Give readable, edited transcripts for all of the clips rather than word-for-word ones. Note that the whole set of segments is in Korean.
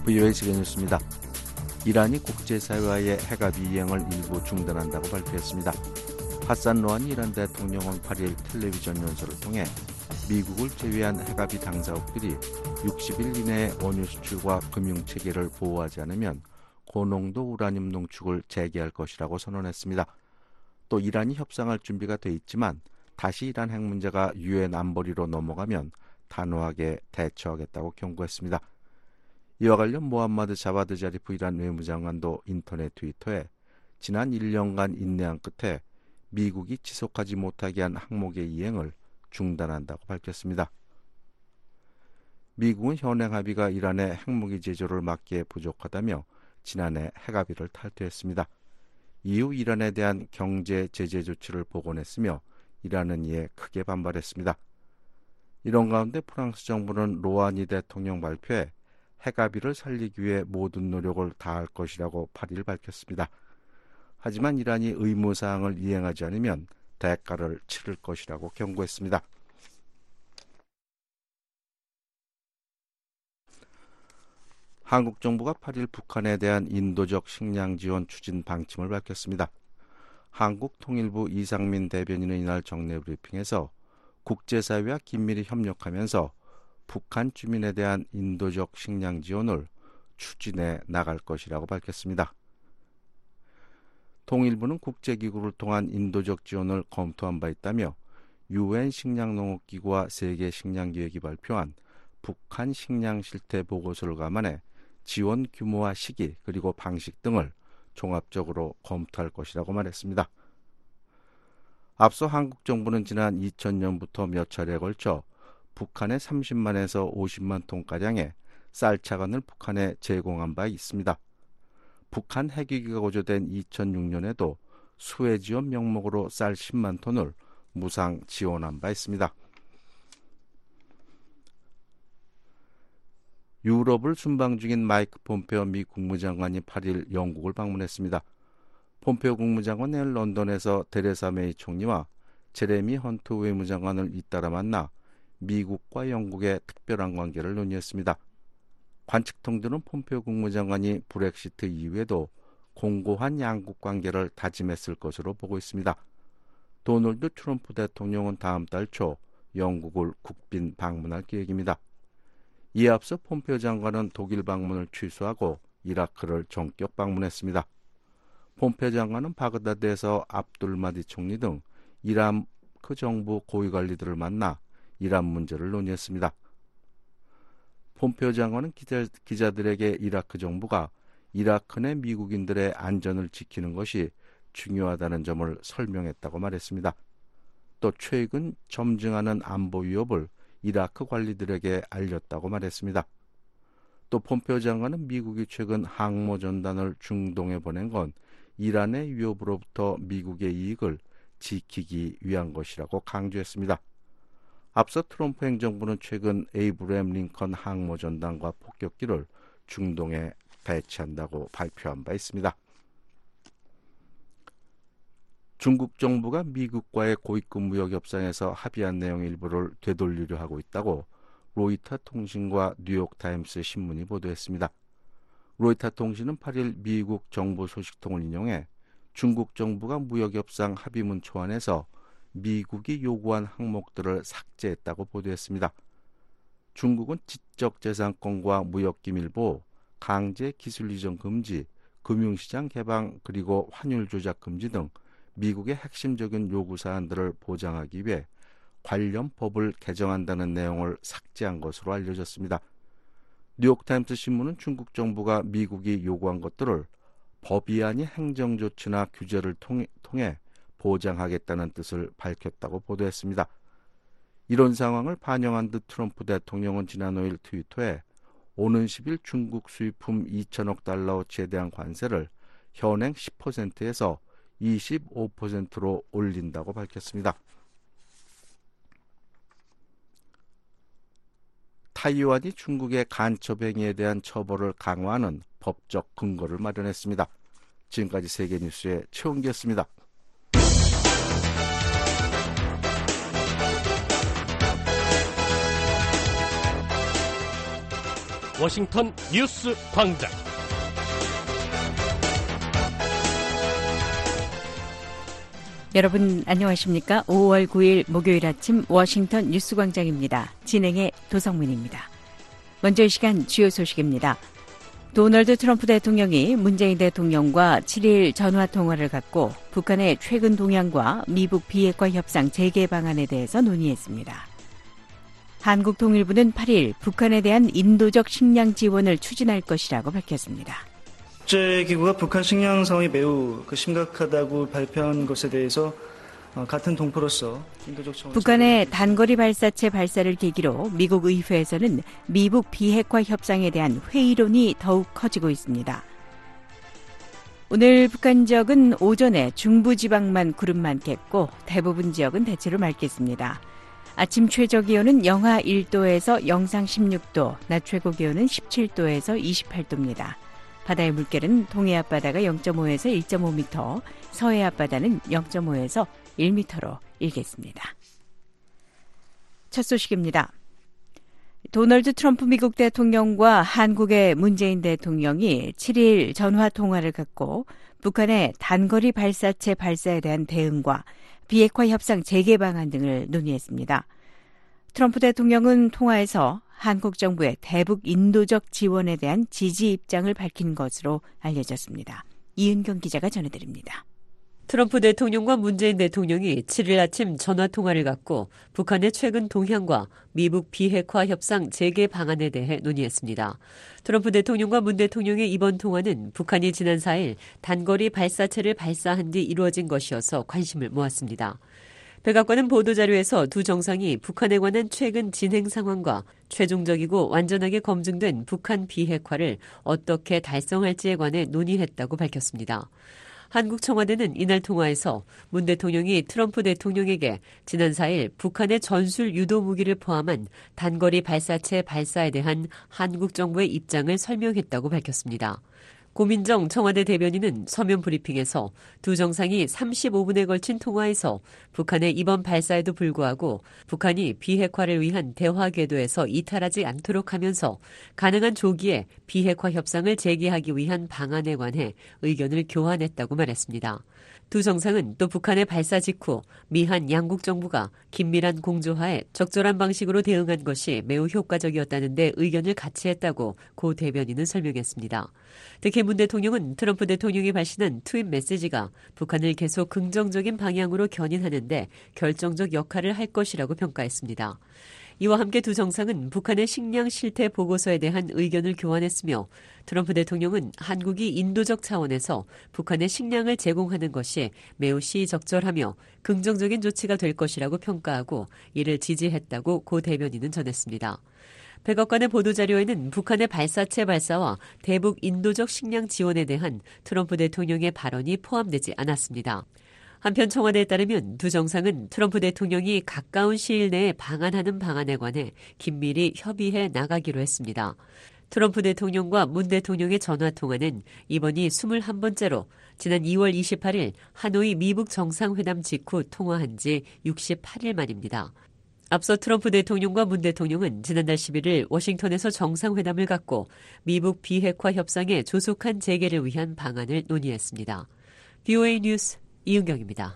VOA 세계뉴스입니다. 이란이 국제사회와의 핵합의 이행을 일부 중단한다고 발표했습니다. 하산 로하니 이란 대통령은 8일 텔레비전 연설을 통해 미국을 제외한 핵합의 당사국들이 60일 이내에 원유 수출과 금융체계를 보호하지 않으면 고농도 우라늄 농축을 재개할 것이라고 선언했습니다. 또 이란이 협상할 준비가 돼 있지만 다시 이란 핵 문제가 유엔 안보리로 넘어가면 단호하게 대처하겠다고 경고했습니다. 이와 관련 모함마드 자바드 자리프 이란 외무장관도 인터넷 트위터에 지난 1년간 인내한 끝에 미국이 지속하지 못하게 한 항목의 이행을 중단한다고 밝혔습니다. 미국은 현행 합의가 이란의 핵무기 제조를 막기에 부족하다며 지난해 핵합의를 탈퇴했습니다. 이후 이란에 대한 경제 제재 조치를 복원했으며 이란은 이에 크게 반발했습니다. 이런 가운데 프랑스 정부는 로하니 대통령 발표에 핵합의를 살리기 위해 모든 노력을 다할 것이라고 8일 밝혔습니다. 하지만 이란이 의무사항을 이행하지 않으면 대가를 치를 것이라고 경고했습니다. 한국 정부가 8일 북한에 대한 인도적 식량 지원 추진 방침을 밝혔습니다. 한국통일부 이상민 대변인은 이날 정례 브리핑에서 국제사회와 긴밀히 협력하면서 북한 주민에 대한 인도적 식량 지원을 추진해 나갈 것이라고 밝혔습니다. 통일부는 국제기구를 통한 인도적 지원을 검토한 바 있다며 유엔 식량농업기구와 세계식량기획이 발표한 북한 식량 실태 보고서를 감안해 지원 규모와 시기 그리고 방식 등을 종합적으로 검토할 것이라고 말했습니다. 앞서 한국 정부는 지난 2000년부터 몇 차례에 걸쳐 북한에 30만에서 50만 톤가량의 쌀차관을 북한에 제공한 바 있습니다. 북한 핵위기가 고조된 2006년에도 수혜 지원 명목으로 쌀 10만 톤을 무상 지원한 바 있습니다. 유럽을 순방 중인 마이크 폼페오 미 국무장관이 8일 영국을 방문했습니다. 폼페오 국무장관 내일 런던에서 데레사 메이 총리와 제레미 헌트 외무장관을 잇따라 만나 미국과 영국의 특별한 관계를 논의했습니다. 관측통들은 폼페오 국무장관이 브렉시트 이후에도 공고한 양국 관계를 다짐했을 것으로 보고 있습니다. 도널드 트럼프 대통령은 다음 달 초 영국을 국빈 방문할 계획입니다. 이에 앞서 폼페오 장관은 독일 방문을 취소하고 이라크를 전격 방문했습니다. 폼페오 장관은 바그다드에서 압둘 마디 총리 등 이라크 정부 고위관리들을 만나 이란 문제를 논의했습니다. 폼페오 장관은 기자들에게 이라크 정부가 이라크 내 미국인들의 안전을 지키는 것이 중요하다는 점을 설명했다고 말했습니다. 또 최근 점증하는 안보 위협을 이라크 관리들에게 알렸다고 말했습니다. 또 폼페오 장관은 미국이 최근 항모 전단을 중동에 보낸 건 이란의 위협으로부터 미국의 이익을 지키기 위한 것이라고 강조했습니다. 앞서 트럼프 행정부는 최근 에이브램 링컨 항모 전단과 폭격기를 중동에 배치한다고 발표한 바 있습니다. 중국 정부가 미국과의 고위급 무역 협상에서 합의한 내용 일부를 되돌리려 하고 있다고 로이터 통신과 뉴욕타임스 신문이 보도했습니다. 로이터 통신은 8일 미국 정부 소식통을 인용해 중국 정부가 무역 협상 합의문 초안에서 미국이 요구한 항목들을 삭제했다고 보도했습니다. 중국은 지적재산권과 무역기밀보호, 강제 기술 이전 금지, 금융시장 개방 그리고 환율 조작 금지 등 미국의 핵심적인 요구사안들을 보장하기 위해 관련 법을 개정한다는 내용을 삭제한 것으로 알려졌습니다. 뉴욕타임스 신문은 중국 정부가 미국이 요구한 것들을 법이 아닌 행정조치나 규제를 통해 보장하겠다는 뜻을 밝혔다고 보도했습니다. 이런 상황을 반영한 듯 트럼프 대통령은 지난 5일 트위터에 오는 10일 중국 수입품 2천억 달러어치에 대한 관세를 현행 10%에서 25%로 올린다고 밝혔습니다. 타이완이 중국의 간첩 행위에 대한 처벌을 강화하는 법적 근거를 마련했습니다. 지금까지 세계뉴스의 최홍기였습니다. 워싱턴 뉴스 광장. 여러분 안녕하십니까? 5월 9일 목요일 아침 워싱턴 뉴스 광장입니다. 진행의 도성민입니다. 먼저 이 시간 주요 소식입니다. 도널드 트럼프 대통령이 문재인 대통령과 7일 전화통화를 갖고 북한의 최근 동향과 미북 비핵화 협상 재개 방안에 대해서 논의했습니다. 한국통일부는 8일 북한에 대한 인도적 식량 지원을 추진할 것이라고 밝혔습니다. 국제기구가 북한 식량 상황이 매우 심각하다고 발표한 것에 대해서 같은 동포로서 인도적 차원에서 북한의 단거리 발사체 발사를 계기로 미국 의회에서는 미북 비핵화 협상에 대한 회의론이 더욱 커지고 있습니다. 오늘 북한 지역은 오전에 중부지방만 구름 많겠고 대부분 지역은 대체로 맑겠습니다. 아침 최저기온은 영하 1도에서 영상 16도, 낮 최고기온은 17도에서 28도입니다. 바다의 물결은 동해 앞바다가 0.5에서 1.5m, 서해 앞바다는 0.5에서 1m로 일겠습니다. 첫 소식입니다. 도널드 트럼프 미국 대통령과 한국의 문재인 대통령이 7일 전화통화를 갖고 북한의 단거리 발사체 발사에 대한 대응과 비핵화 협상 재개 방안 등을 논의했습니다. 트럼프 대통령은 통화에서 한국 정부의 대북 인도적 지원에 대한 지지 입장을 밝힌 것으로 알려졌습니다. 이은경 기자가 전해드립니다. 트럼프 대통령과 문재인 대통령이 7일 아침 전화통화를 갖고 북한의 최근 동향과 미북 비핵화 협상 재개 방안에 대해 논의했습니다. 트럼프 대통령과 문 대통령의 이번 통화는 북한이 지난 4일 단거리 발사체를 발사한 뒤 이루어진 것이어서 관심을 모았습니다. 백악관은 보도자료에서 두 정상이 북한에 관한 최근 진행 상황과 최종적이고 완전하게 검증된 북한 비핵화를 어떻게 달성할지에 관해 논의했다고 밝혔습니다. 한국 청와대는 이날 통화에서 문 대통령이 트럼프 대통령에게 지난 4일 북한의 전술 유도 무기를 포함한 단거리 발사체 발사에 대한 한국 정부의 입장을 설명했다고 밝혔습니다. 고민정 청와대 대변인은 서면 브리핑에서 두 정상이 35분에 걸친 통화에서 북한의 이번 발사에도 불구하고 북한이 비핵화를 위한 대화 궤도에서 이탈하지 않도록 하면서 가능한 조기에 비핵화 협상을 재개하기 위한 방안에 관해 의견을 교환했다고 말했습니다. 두 정상은 또 북한의 발사 직후 미한 양국 정부가 긴밀한 공조하에 적절한 방식으로 대응한 것이 매우 효과적이었다는 데 의견을 같이 했다고 고 대변인은 설명했습니다. 특히 문 대통령은 트럼프 대통령이 발신한 트윗 메시지가 북한을 계속 긍정적인 방향으로 견인하는 데 결정적 역할을 할 것이라고 평가했습니다. 이와 함께 두 정상은 북한의 식량 실태 보고서에 대한 의견을 교환했으며 트럼프 대통령은 한국이 인도적 차원에서 북한에 식량을 제공하는 것이 매우 시적절하며 긍정적인 조치가 될 것이라고 평가하고 이를 지지했다고 고 대변인은 전했습니다. 백악관의 보도자료에는 북한의 발사체 발사와 대북 인도적 식량 지원에 대한 트럼프 대통령의 발언이 포함되지 않았습니다. 한편 청와대에 따르면 두 정상은 트럼프 대통령이 가까운 시일 내에 방한하는 방안에 관해 긴밀히 협의해 나가기로 했습니다. 트럼프 대통령과 문 대통령의 전화통화는 이번이 21번째로 지난 2월 28일 하노이 미북 정상회담 직후 통화한 지 68일 만입니다. 앞서 트럼프 대통령과 문 대통령은 지난달 11일 워싱턴에서 정상회담을 갖고 미북 비핵화 협상의 조속한 재개를 위한 방안을 논의했습니다. VOA 뉴스 이은경입니다.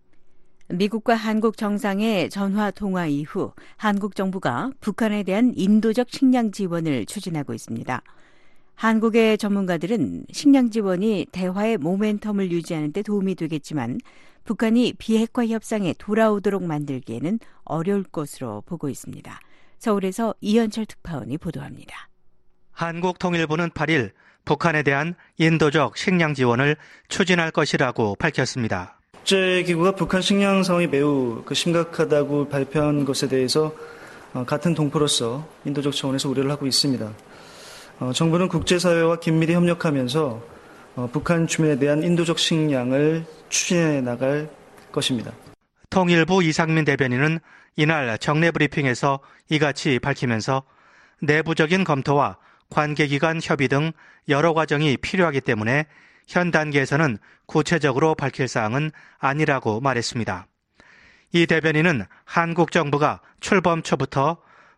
미국과 한국 정상의 전화 통화 이후 한국 정부가 북한에 대한 인도적 식량 지원을 추진하고 있습니다. 한국의 전문가들은 식량 지원이 대화의 모멘텀을 유지하는 데 도움이 되겠지만 북한이 비핵화 협상에 돌아오도록 만들기에는 어려울 것으로 보고 있습니다. 서울에서 이현철 특파원이 보도합니다. 한국통일부는 8일 북한에 대한 인도적 식량 지원을 추진할 것이라고 밝혔습니다. 국제기구가 북한 식량 상황이 매우 심각하다고 발표한 것에 대해서 같은 동포로서 인도적 차원에서 우려를 하고 있습니다. 정부는 국제사회와 긴밀히 협력하면서 북한 주민에 대한 인도적 식량을 추진해 나갈 것입니다. 통일부 이상민 대변인은 이날 정례 브리핑에서 이같이 밝히면서 내부적인 검토와 관계기관 협의 등 여러 과정이 필요하기 때문에 현 단계에서는 구체적으로 밝힐 사항은 아니라고 말했습니다. 이 대변인은 한국 정부가 출범 초부터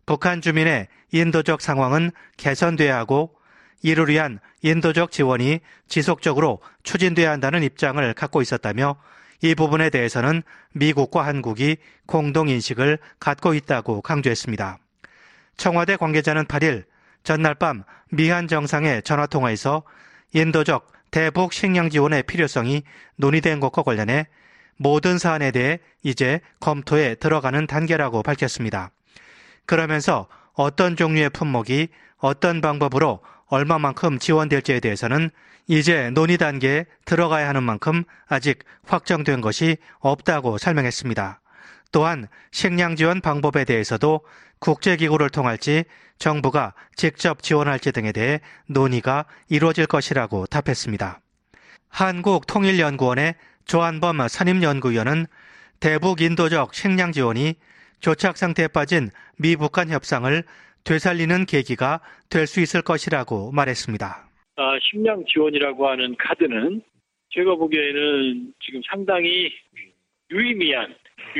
북한 주민의 인도적 상황은 개선돼야 하고 이를 위한 인도적 지원이 지속적으로 추진돼야 한다는 입장을 갖고 있었다며 이 부분에 대해서는 미국과 한국이 공동인식을 갖고 있다고 강조했습니다. 청와대 관계자는 8일 전날 밤 미한 정상의 전화통화에서 인도적 대북 식량 지원의 필요성이 논의된 것과 관련해 모든 사안에 대해 이제 검토에 들어가는 단계라고 밝혔습니다. 그러면서 어떤 종류의 품목이 어떤 방법으로 얼마만큼 지원될지에 대해서는 이제 논의 단계에 들어가야 하는 만큼 아직 확정된 것이 없다고 설명했습니다. 또한 식량 지원 방법에 대해서도 국제기구를 통할지 정부가 직접 지원할지 등에 대해 논의가 이루어질 것이라고 답했습니다. 한국통일연구원의 조한범 선임연구위원은 대북 인도적 식량 지원이 교착 상태에 빠진 미북 간 협상을 되살리는 계기가 될 수 있을 것이라고 말했습니다. 식량 지원이라고 하는 카드는 제가 보기에는 지금 상당히 유의미한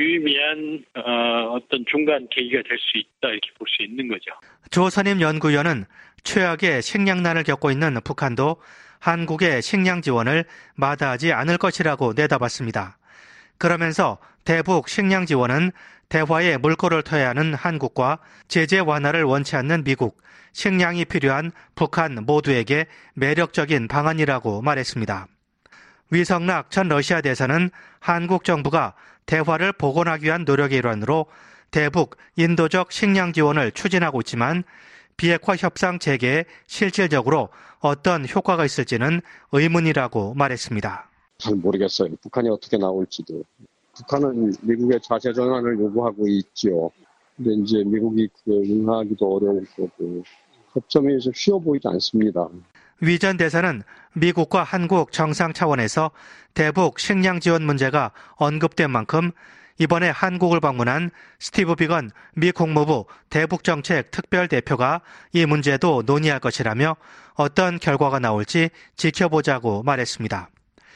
어떤 중간 계기가 될 수 있다 이렇게 볼 수 있는 거죠. 조 선임 연구위원은 최악의 식량난을 겪고 있는 북한도 한국의 식량 지원을 마다하지 않을 것이라고 내다봤습니다. 그러면서 대북 식량 지원은 대화의 물꼬를 터야 하는 한국과 제재 완화를 원치 않는 미국, 식량이 필요한 북한 모두에게 매력적인 방안이라고 말했습니다. 위성락 전 러시아 대사는 한국 정부가 대화를 복원하기 위한 노력의 일환으로 대북 인도적 식량 지원을 추진하고 있지만 비핵화 협상 재개에 실질적으로 어떤 효과가 있을지는 의문이라고 말했습니다. 잘 모르겠어요. 북한이 어떻게 나올지도. 북한은 미국의 자세 전환을 요구하고 있죠. 근데 이제 미국이 그게 응하기도 어려울 거고 협점이 좀 쉬워 보이지 않습니다. 위 전 대사는 미국과 한국 정상 차원에서 대북 식량 지원 문제가 언급된 만큼 이번에 한국을 방문한 스티브 비건 미 국무부 대북정책 특별대표가 이 문제도 논의할 것이라며 어떤 결과가 나올지 지켜보자고 말했습니다.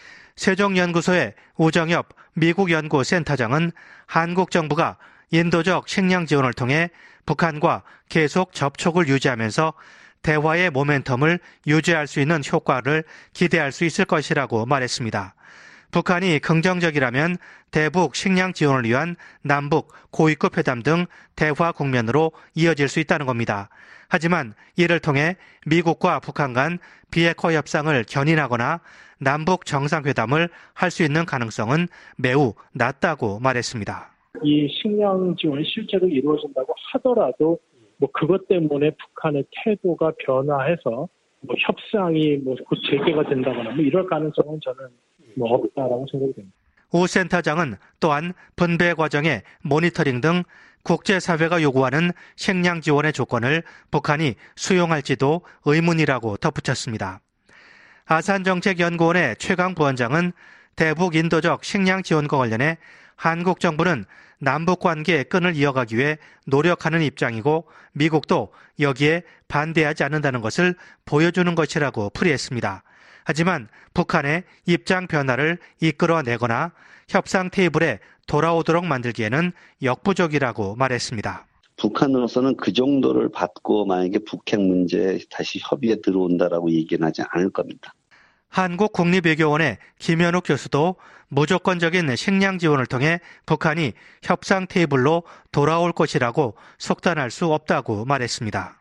세종연구소의 우정엽 미국 연구센터장은 한국 정부가 인도적 식량 지원을 통해 북한과 계속 접촉을 유지하면서 대화의 모멘텀을 유지할 수 있는 효과를 기대할 수 있을 것이라고 말했습니다. 북한이 긍정적이라면 대북 식량 지원을 위한 남북 고위급 회담 등 대화 국면으로 이어질 수 있다는 겁니다. 하지만 이를 통해 미국과 북한 간 비핵화 협상을 견인하거나 남북 정상회담을 할 수 있는 가능성은 매우 낮다고 말했습니다. 이 식량 지원이 실제로 이루어진다고 하더라도 그것 때문에 북한의 태도가 변화해서 협상이 곧 재개가 된다거나 이럴 가능성은 저는 없다라고 생각이 됩니다. 우 센터장은 또한 분배 과정의 모니터링 등 국제사회가 요구하는 식량 지원의 조건을 북한이 수용할지도 의문이라고 덧붙였습니다. 아산정책연구원의 최강 부원장은 대북 인도적 식량 지원과 관련해 한국 정부는 남북관계의 끈을 이어가기 위해 노력하는 입장이고 미국도 여기에 반대하지 않는다는 것을 보여주는 것이라고 풀이했습니다. 하지만 북한의 입장 변화를 이끌어내거나 협상 테이블에 돌아오도록 만들기에는 역부족이라고 말했습니다. 북한으로서는 그 정도를 받고 만약에 북핵 문제에 다시 협의에 들어온다라고 얘기는 하지 않을 겁니다. 한국국립외교원의 김현욱 교수도 무조건적인 식량 지원을 통해 북한이 협상 테이블로 돌아올 것이라고 속단할 수 없다고 말했습니다.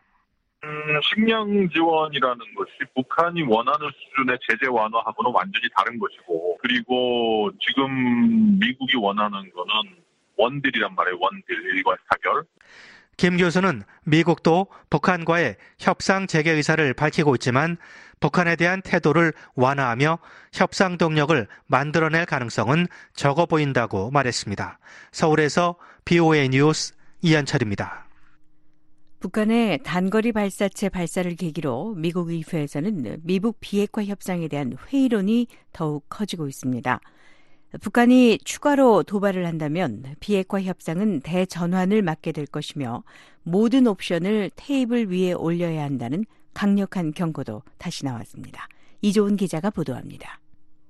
식량 지원이라는 것이 북한이 원하는 수준의 제재 완화하고는 완전히 다른 것이고, 그리고 지금 미국이 원하는 거는 원딜이란 말이에요. 원딜, 일괄 타결. 김 교수는 미국도 북한과의 협상 재개 의사를 밝히고 있지만 북한에 대한 태도를 완화하며 협상 동력을 만들어낼 가능성은 적어 보인다고 말했습니다. 서울에서 BOA 뉴스 이현철입니다. 북한의 단거리 발사체 발사를 계기로 미국 의회에서는 미북 비핵화 협상에 대한 회의론이 더욱 커지고 있습니다. 북한이 추가로 도발을 한다면 비핵화 협상은 대전환을 맞게 될 것이며 모든 옵션을 테이블 위에 올려야 한다는 강력한 경고도 다시 나왔습니다. 이조은 기자가 보도합니다.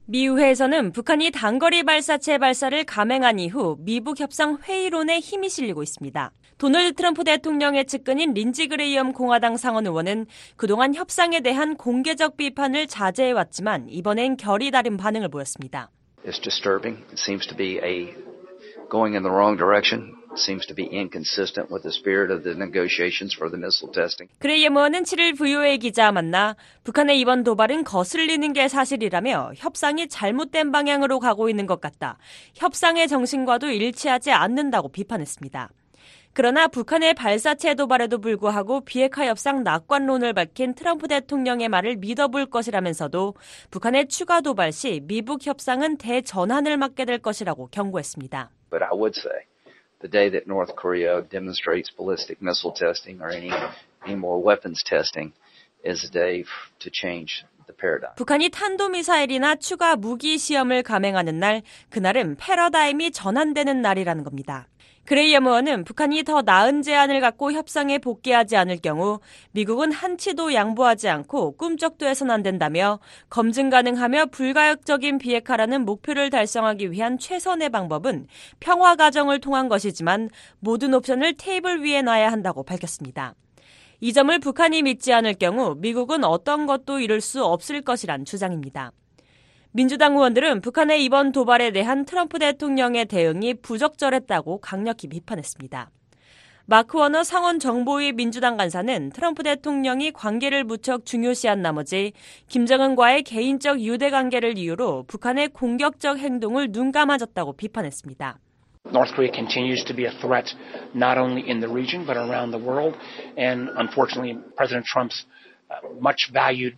미 의회에서는 북한이 단거리 발사체 발사를 감행한 이후 미북 협상 회의론에 힘이 실리고 있습니다. 도널드 트럼프 대통령의 측근인 린지 그레이엄 공화당 상원 의원은 그동안 협상에 대한 공개적 비판을 자제해왔지만 이번엔 결이 다른 반응을 보였습니다. It's disturbing. It seems to be going in the wrong direction. Seems to be inconsistent with the spirit of the negotiations for the missile testing. 그레이엄 의원은 7일 VOA 기자와 만나 북한의 이번 도발은 거슬리는 게 사실이라며 협상이 잘못된 방향으로 가고 있는 것 같다. 협상의 정신과도 일치하지 않는다고 비판했습니다. 그러나 북한의 발사체 도발에도 불구하고 비핵화 협상 낙관론을 밝힌 트럼프 대통령의 말을 믿어볼 것이라면서도 북한의 추가 도발 시 미북 협상은 대전환을 맞게 될 것이라고 경고했습니다. But I would say the day that North Korea demonstrates ballistic missile testing or any more weapons testing is a day to change the paradigm. 북한이 탄도미사일이나 추가 무기 시험을 감행하는 날, 그날은 패러다임이 전환되는 날이라는 겁니다. 그레이엄 의원은 북한이 더 나은 제안을 갖고 협상에 복귀하지 않을 경우 미국은 한치도 양보하지 않고 꿈쩍도 해서는 안 된다며 검증 가능하며 불가역적인 비핵화라는 목표를 달성하기 위한 최선의 방법은 평화 과정을 통한 것이지만 모든 옵션을 테이블 위에 놔야 한다고 밝혔습니다. 이 점을 북한이 믿지 않을 경우 미국은 어떤 것도 이룰 수 없을 것이란 주장입니다. 민주당 의원들은 북한의 이번 도발에 대한 트럼프 대통령의 대응이 부적절했다고 강력히 비판했습니다. 마크 워너 상원 정보위 민주당 간사는 트럼프 대통령이 관계를 무척 중요시한 나머지 김정은과의 개인적 유대관계를 이유로 북한의 공격적 행동을 눈감아줬다고 비판했습니다. North Korea continues to be a threat not only in the region but around the world, and unfortunately President Trump's much valued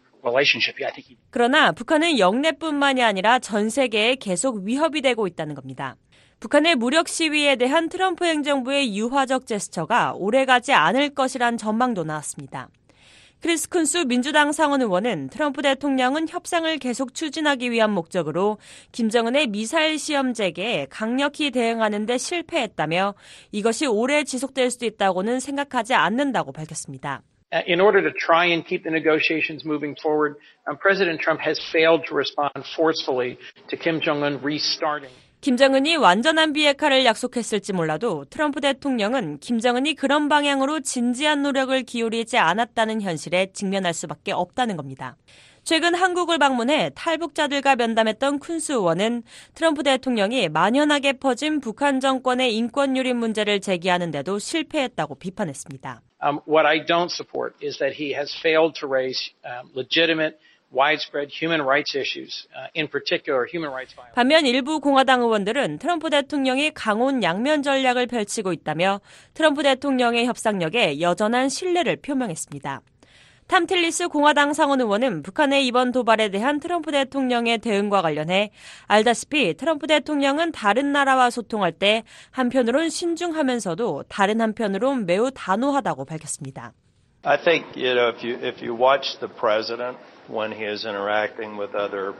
그러나 북한은 영내뿐만이 아니라 전 세계에 계속 위협이 되고 있다는 겁니다. 북한의 무력 시위에 대한 트럼프 행정부의 유화적 제스처가 오래가지 않을 것이란 전망도 나왔습니다. 크리스 쿤스 민주당 상원 의원은 트럼프 대통령은 협상을 계속 추진하기 위한 목적으로 김정은의 미사일 시험 재개에 강력히 대응하는 데 실패했다며 이것이 오래 지속될 수도 있다고는 생각하지 않는다고 밝혔습니다. In order to try and keep the negotiations moving forward, President Trump has failed to respond forcefully to Kim Jong-un restarting. 김정은이 완전한 비핵화를 약속했을지 몰라도 트럼프 대통령은 김정은이 그런 방향으로 진지한 노력을 기울이지 않았다는 현실에 직면할 수밖에 없다는 겁니다. 최근 한국을 방문해 탈북자들과 면담했던 쿤스 의원은 트럼프 대통령이 만연하게 퍼진 북한 정권의 인권 유린 문제를 제기하는 데도 실패했다고 비판했습니다. What I don't support is that he has failed to raise legitimate, widespread human rights issues, in particular human rights violations. 반면 일부 공화당 의원들은 트럼프 대통령이 강온 양면 전략을 펼치고 있다며 트럼프 대통령의 협상력에 여전한 신뢰를 표명했습니다. 탐 틸리스 공화당 상원 의원은 북한의 이번 도발에 대한 트럼프 대통령의 대응과 관련해 알다시피 트럼프 대통령은 다른 나라와 소통할 때 한편으론 신중하면서도 다른 한편으론 매우 단호하다고 밝혔습니다. I think if you watch the president when he is interacting with other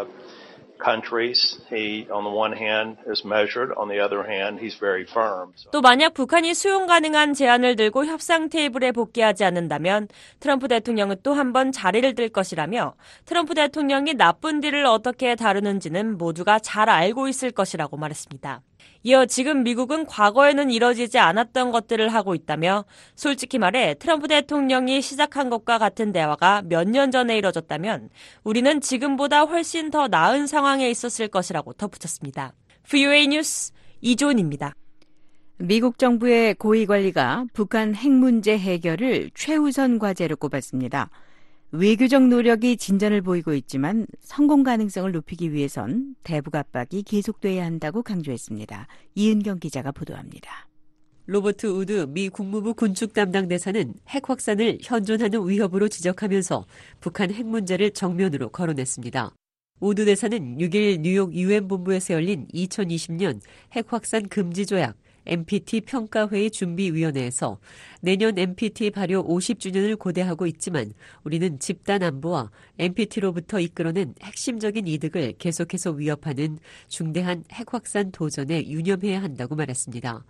countries, he on the one hand is measured, on the other hand he's very firm. 또 만약 북한이 수용 가능한 제안을 들고 협상 테이블에 복귀하지 않는다면 트럼프 대통령은 또 한 번 자리를 들 것이라며 트럼프 대통령이 나쁜 딜을 어떻게 다루는지는 모두가 잘 알고 있을 것이라고 말했습니다. 이어 지금 미국은 과거에는 이뤄지지 않았던 것들을 하고 있다며 솔직히 말해 트럼프 대통령이 시작한 것과 같은 대화가 몇 년 전에 이뤄졌다면 우리는 지금보다 훨씬 더 나은 상황에 있었을 것이라고 덧붙였습니다. VOA 뉴스 이조은입니다. 미국 정부의 고위관리가 북한 핵 문제 해결을 최우선 과제로 꼽았습니다. 외교적 노력이 진전을 보이고 있지만 성공 가능성을 높이기 위해선 대북 압박이 계속돼야 한다고 강조했습니다. 이은경 기자가 보도합니다. 로버트 우드 미 국무부 군축 담당 대사는 핵 확산을 현존하는 위협으로 지적하면서 북한 핵 문제를 정면으로 거론했습니다. 우드 대사는 6일 뉴욕 유엔 본부에서 열린 2020년 핵 확산 금지 조약 NPT 평가회의 준비위원회에서 내년 NPT 발효 50주년을 고대하고 있지만 우리는 집단 안보와 NPT로부터 이끌어낸 핵심적인 이득을 계속해서 위협하는 중대한 핵 확산 도전에 유념해야 한다고 말했습니다.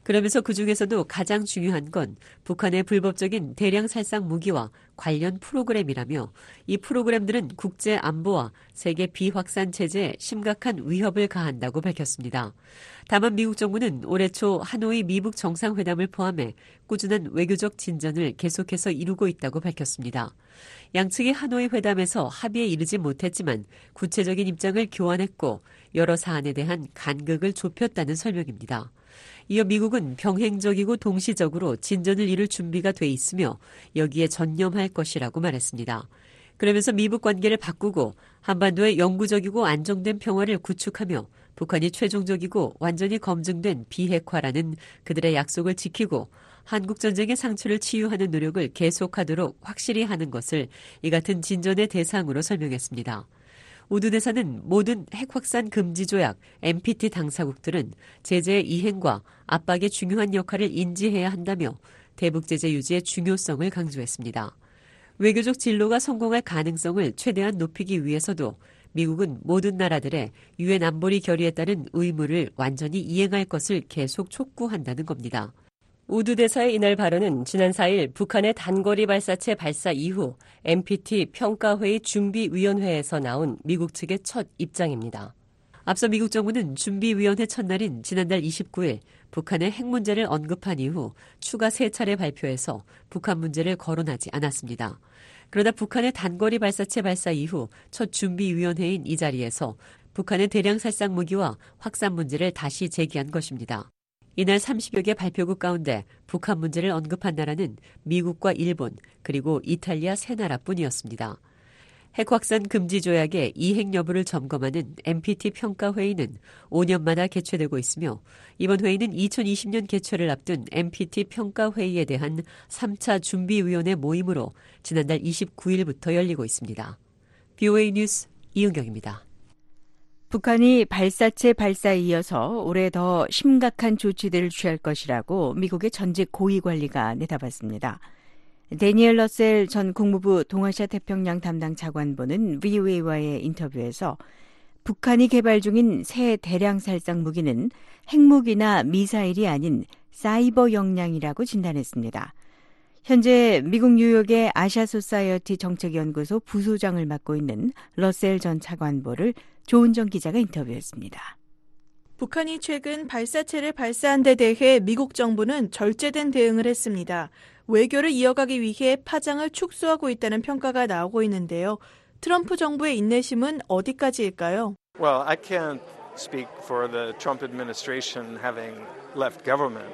그러면서 그중에서도 가장 중요한 건 북한의 불법적인 대량 살상 무기와 관련 프로그램이라며 이 프로그램들은 국제 안보와 세계 비확산 체제에 심각한 위협을 가한다고 밝혔습니다. 다만 미국 정부는 올해 초 하노이 미북 정상회담을 포함해 꾸준한 외교적 진전을 계속해서 이루고 있다고 밝혔습니다. 양측이 하노이 회담에서 합의에 이르지 못했지만 구체적인 입장을 교환했고 여러 사안에 대한 간극을 좁혔다는 설명입니다. 이어 미국은 병행적이고 동시적으로 진전을 이룰 준비가 돼 있으며 여기에 전념할 것이라고 말했습니다. 그러면서 미북 관계를 바꾸고 한반도의 영구적이고 안정된 평화를 구축하며 북한이 최종적이고 완전히 검증된 비핵화라는 그들의 약속을 지키고 한국전쟁의 상처를 치유하는 노력을 계속하도록 확실히 하는 것을 이 같은 진전의 대상으로 설명했습니다. 우드 대사는 모든 핵확산 금지 조약 NPT 당사국들은 제재의 이행과 압박의 중요한 역할을 인지해야 한다며 대북 제재 유지의 중요성을 강조했습니다. 외교적 진로가 성공할 가능성을 최대한 높이기 위해서도 미국은 모든 나라들의 유엔 안보리 결의에 따른 의무를 완전히 이행할 것을 계속 촉구한다는 겁니다. 우드 대사의 이날 발언은 지난 4일 북한의 단거리 발사체 발사 이후 NPT 평가회의 준비위원회에서 나온 미국 측의 첫 입장입니다. 앞서 미국 정부는 준비위원회 첫날인 지난달 29일 북한의 핵 문제를 언급한 이후 추가 3차례 발표해서 북한 문제를 거론하지 않았습니다. 그러다 북한의 단거리 발사체 발사 이후 첫 준비위원회인 이 자리에서 북한의 대량 살상 무기와 확산 문제를 다시 제기한 것입니다. 이날 30여 개 발표국 가운데 북한 문제를 언급한 나라는 미국과 일본 그리고 이탈리아 3나라뿐이었습니다. 핵확산 금지 조약의 이행 여부를 점검하는 NPT 평가회의는 5년마다 개최되고 있으며 이번 회의는 2020년 개최를 앞둔 NPT 평가회의에 대한 3차 준비위원회 모임으로 지난달 29일부터 열리고 있습니다. BOA 뉴스 이은경입니다. 북한이 발사체 발사에 이어서 올해 더 심각한 조치들을 취할 것이라고 미국의 전직 고위관리가 내다봤습니다. 데니엘 러셀 전 국무부 동아시아 태평양 담당 차관보는 VOA와의 인터뷰에서 북한이 개발 중인 새 대량 살상 무기는 핵무기나 미사일이 아닌 사이버 역량이라고 진단했습니다. 현재 미국 뉴욕의 아시아 소사이어티 정책연구소 부소장을 맡고 있는 러셀 전 차관보를 조은정 기자가 인터뷰했습니다. 북한이 최근 발사체를 발사한 데 대해 미국 정부는 절제된 대응을 했습니다. 외교를 이어가기 위해 파장을 축소하고 있다는 평가가 나오고 있는데요. 트럼프 정부의 인내심은 어디까지일까요? Well, I can't speak for the Trump administration having left government.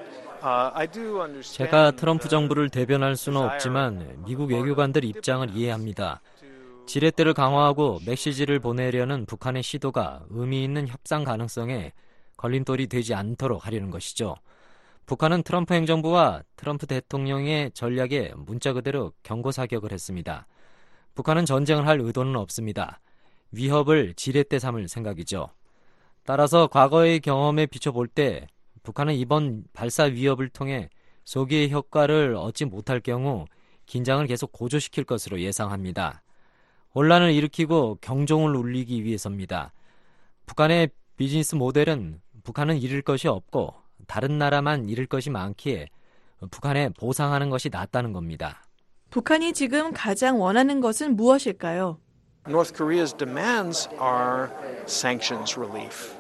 제가 트럼프 정부를 대변할 수는 없지만 미국 외교관들 입장을 이해합니다. 지렛대를 강화하고 메시지를 보내려는 북한의 시도가 의미 있는 협상 가능성에 걸림돌이 되지 않도록 하려는 것이죠. 북한은 트럼프 행정부와 트럼프 대통령의 전략에 문자 그대로 경고 사격을 했습니다. 북한은 전쟁을 할 의도는 없습니다. 위협을 지렛대 삼을 생각이죠. 따라서 과거의 경험에 비춰볼 때 북한은 이번 발사 위협을 통해 소기의 효과를 얻지 못할 경우 긴장을 계속 고조시킬 것으로 예상합니다. 혼란을 일으키고 경종을 울리기 위해서입니다. 북한의 비즈니스 모델은 북한은 잃을 것이 없고 다른 나라만 잃을 것이 많기에 북한에 보상하는 것이 낫다는 겁니다. 북한이 지금 가장 원하는 것은 무엇일까요? North Korea's demands are sanctions relief.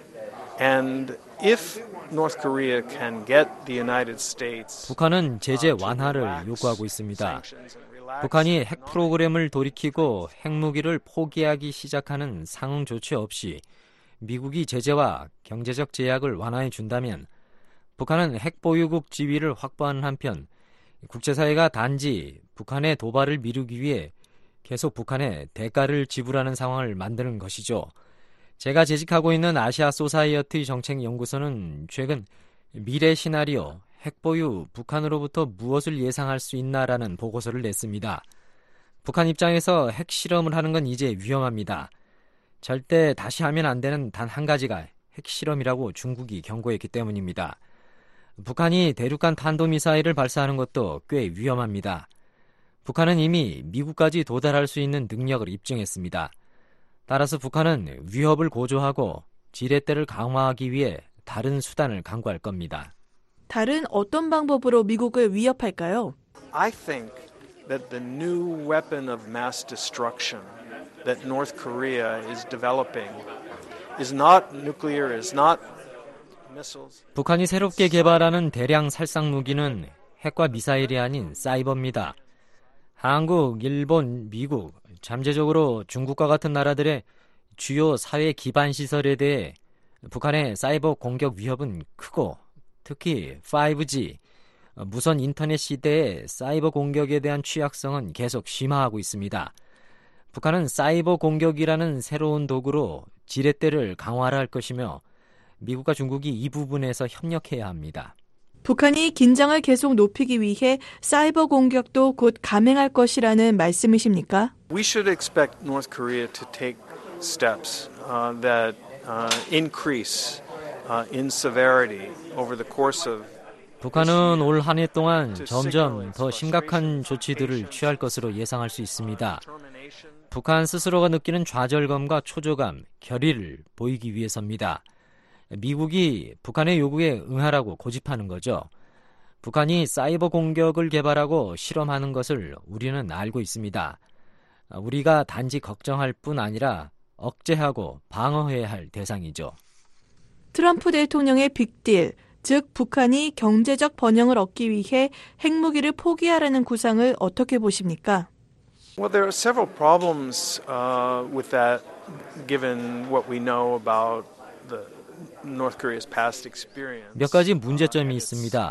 And if North Korea can get the United States 북한은 제재 완화를 요구하고 있습니다. 북한이 핵 프로그램을 돌이키고 핵무기를 포기하기 시작하는 상응 조치 없이 미국이 제재와 경제적 제약을 완화해 준다면 북한은 핵 보유국 지위를 확보하는 한편 국제사회가 단지 북한의 도발을 미루기 위해 계속 북한에 대가를 지불하는 상황을 만드는 것이죠. 제가 재직하고 있는 아시아 소사이어티 정책연구소는 최근 미래 시나리오 핵보유 북한으로부터 무엇을 예상할 수 있나라는 보고서를 냈습니다. 북한 입장에서 핵실험을 하는 건 이제 위험합니다. 절대 다시 하면 안 되는 단 한 가지가 핵실험이라고 중국이 경고했기 때문입니다. 북한이 대륙간 탄도미사일을 발사하는 것도 꽤 위험합니다. 북한은 이미 미국까지 도달할 수 있는 능력을 입증했습니다. 따라서 북한은 위협을 고조하고 지렛대를 강화하기 위해 다른 수단을 강구할 겁니다. 다른 어떤 방법으로 미국을 위협할까요? I think that the new weapon of mass destruction that North Korea is developing is not nuclear, is not missiles. 북한이 새롭게 개발하는 대량 살상 무기는 핵과 미사일이 아닌 사이버입니다. 한국, 일본, 미국, 잠재적으로 중국과 같은 나라들의 주요 사회 기반 시설에 대해 북한의 사이버 공격 위협은 크고 특히 5G, 무선 인터넷 시대의 사이버 공격에 대한 취약성은 계속 심화하고 있습니다. 북한은 사이버 공격이라는 새로운 도구로 지렛대를 강화할 것이며 미국과 중국이 이 부분에서 협력해야 합니다. 북한이 긴장을 계속 높이기 위해 사이버 공격도 곧 감행할 것이라는 말씀이십니까? We should expect North Korea to take steps that increase in severity over the course of 북한은 올 한 해 동안 점점 더 심각한 조치들을 취할 것으로 예상할 수 있습니다. 북한 스스로가 느끼는 좌절감과 초조감, 결의를 보이기 위해서입니다. 미국이 북한의 요구에 응하라고 고집하는 거죠. 북한이 사이버 공격을 개발하고 실험하는 것을 우리는 알고 있습니다. 우리가 단지 걱정할 뿐 아니라 억제하고 방어해야 할 대상이죠. 트럼프 대통령의 빅딜, 즉 북한이 경제적 번영을 얻기 위해 핵무기를 포기하라는 구상을 어떻게 보십니까? Well, there are several problems with that, given what we know about the North Korea's past experience. 몇 가지 문제점이 있습니다.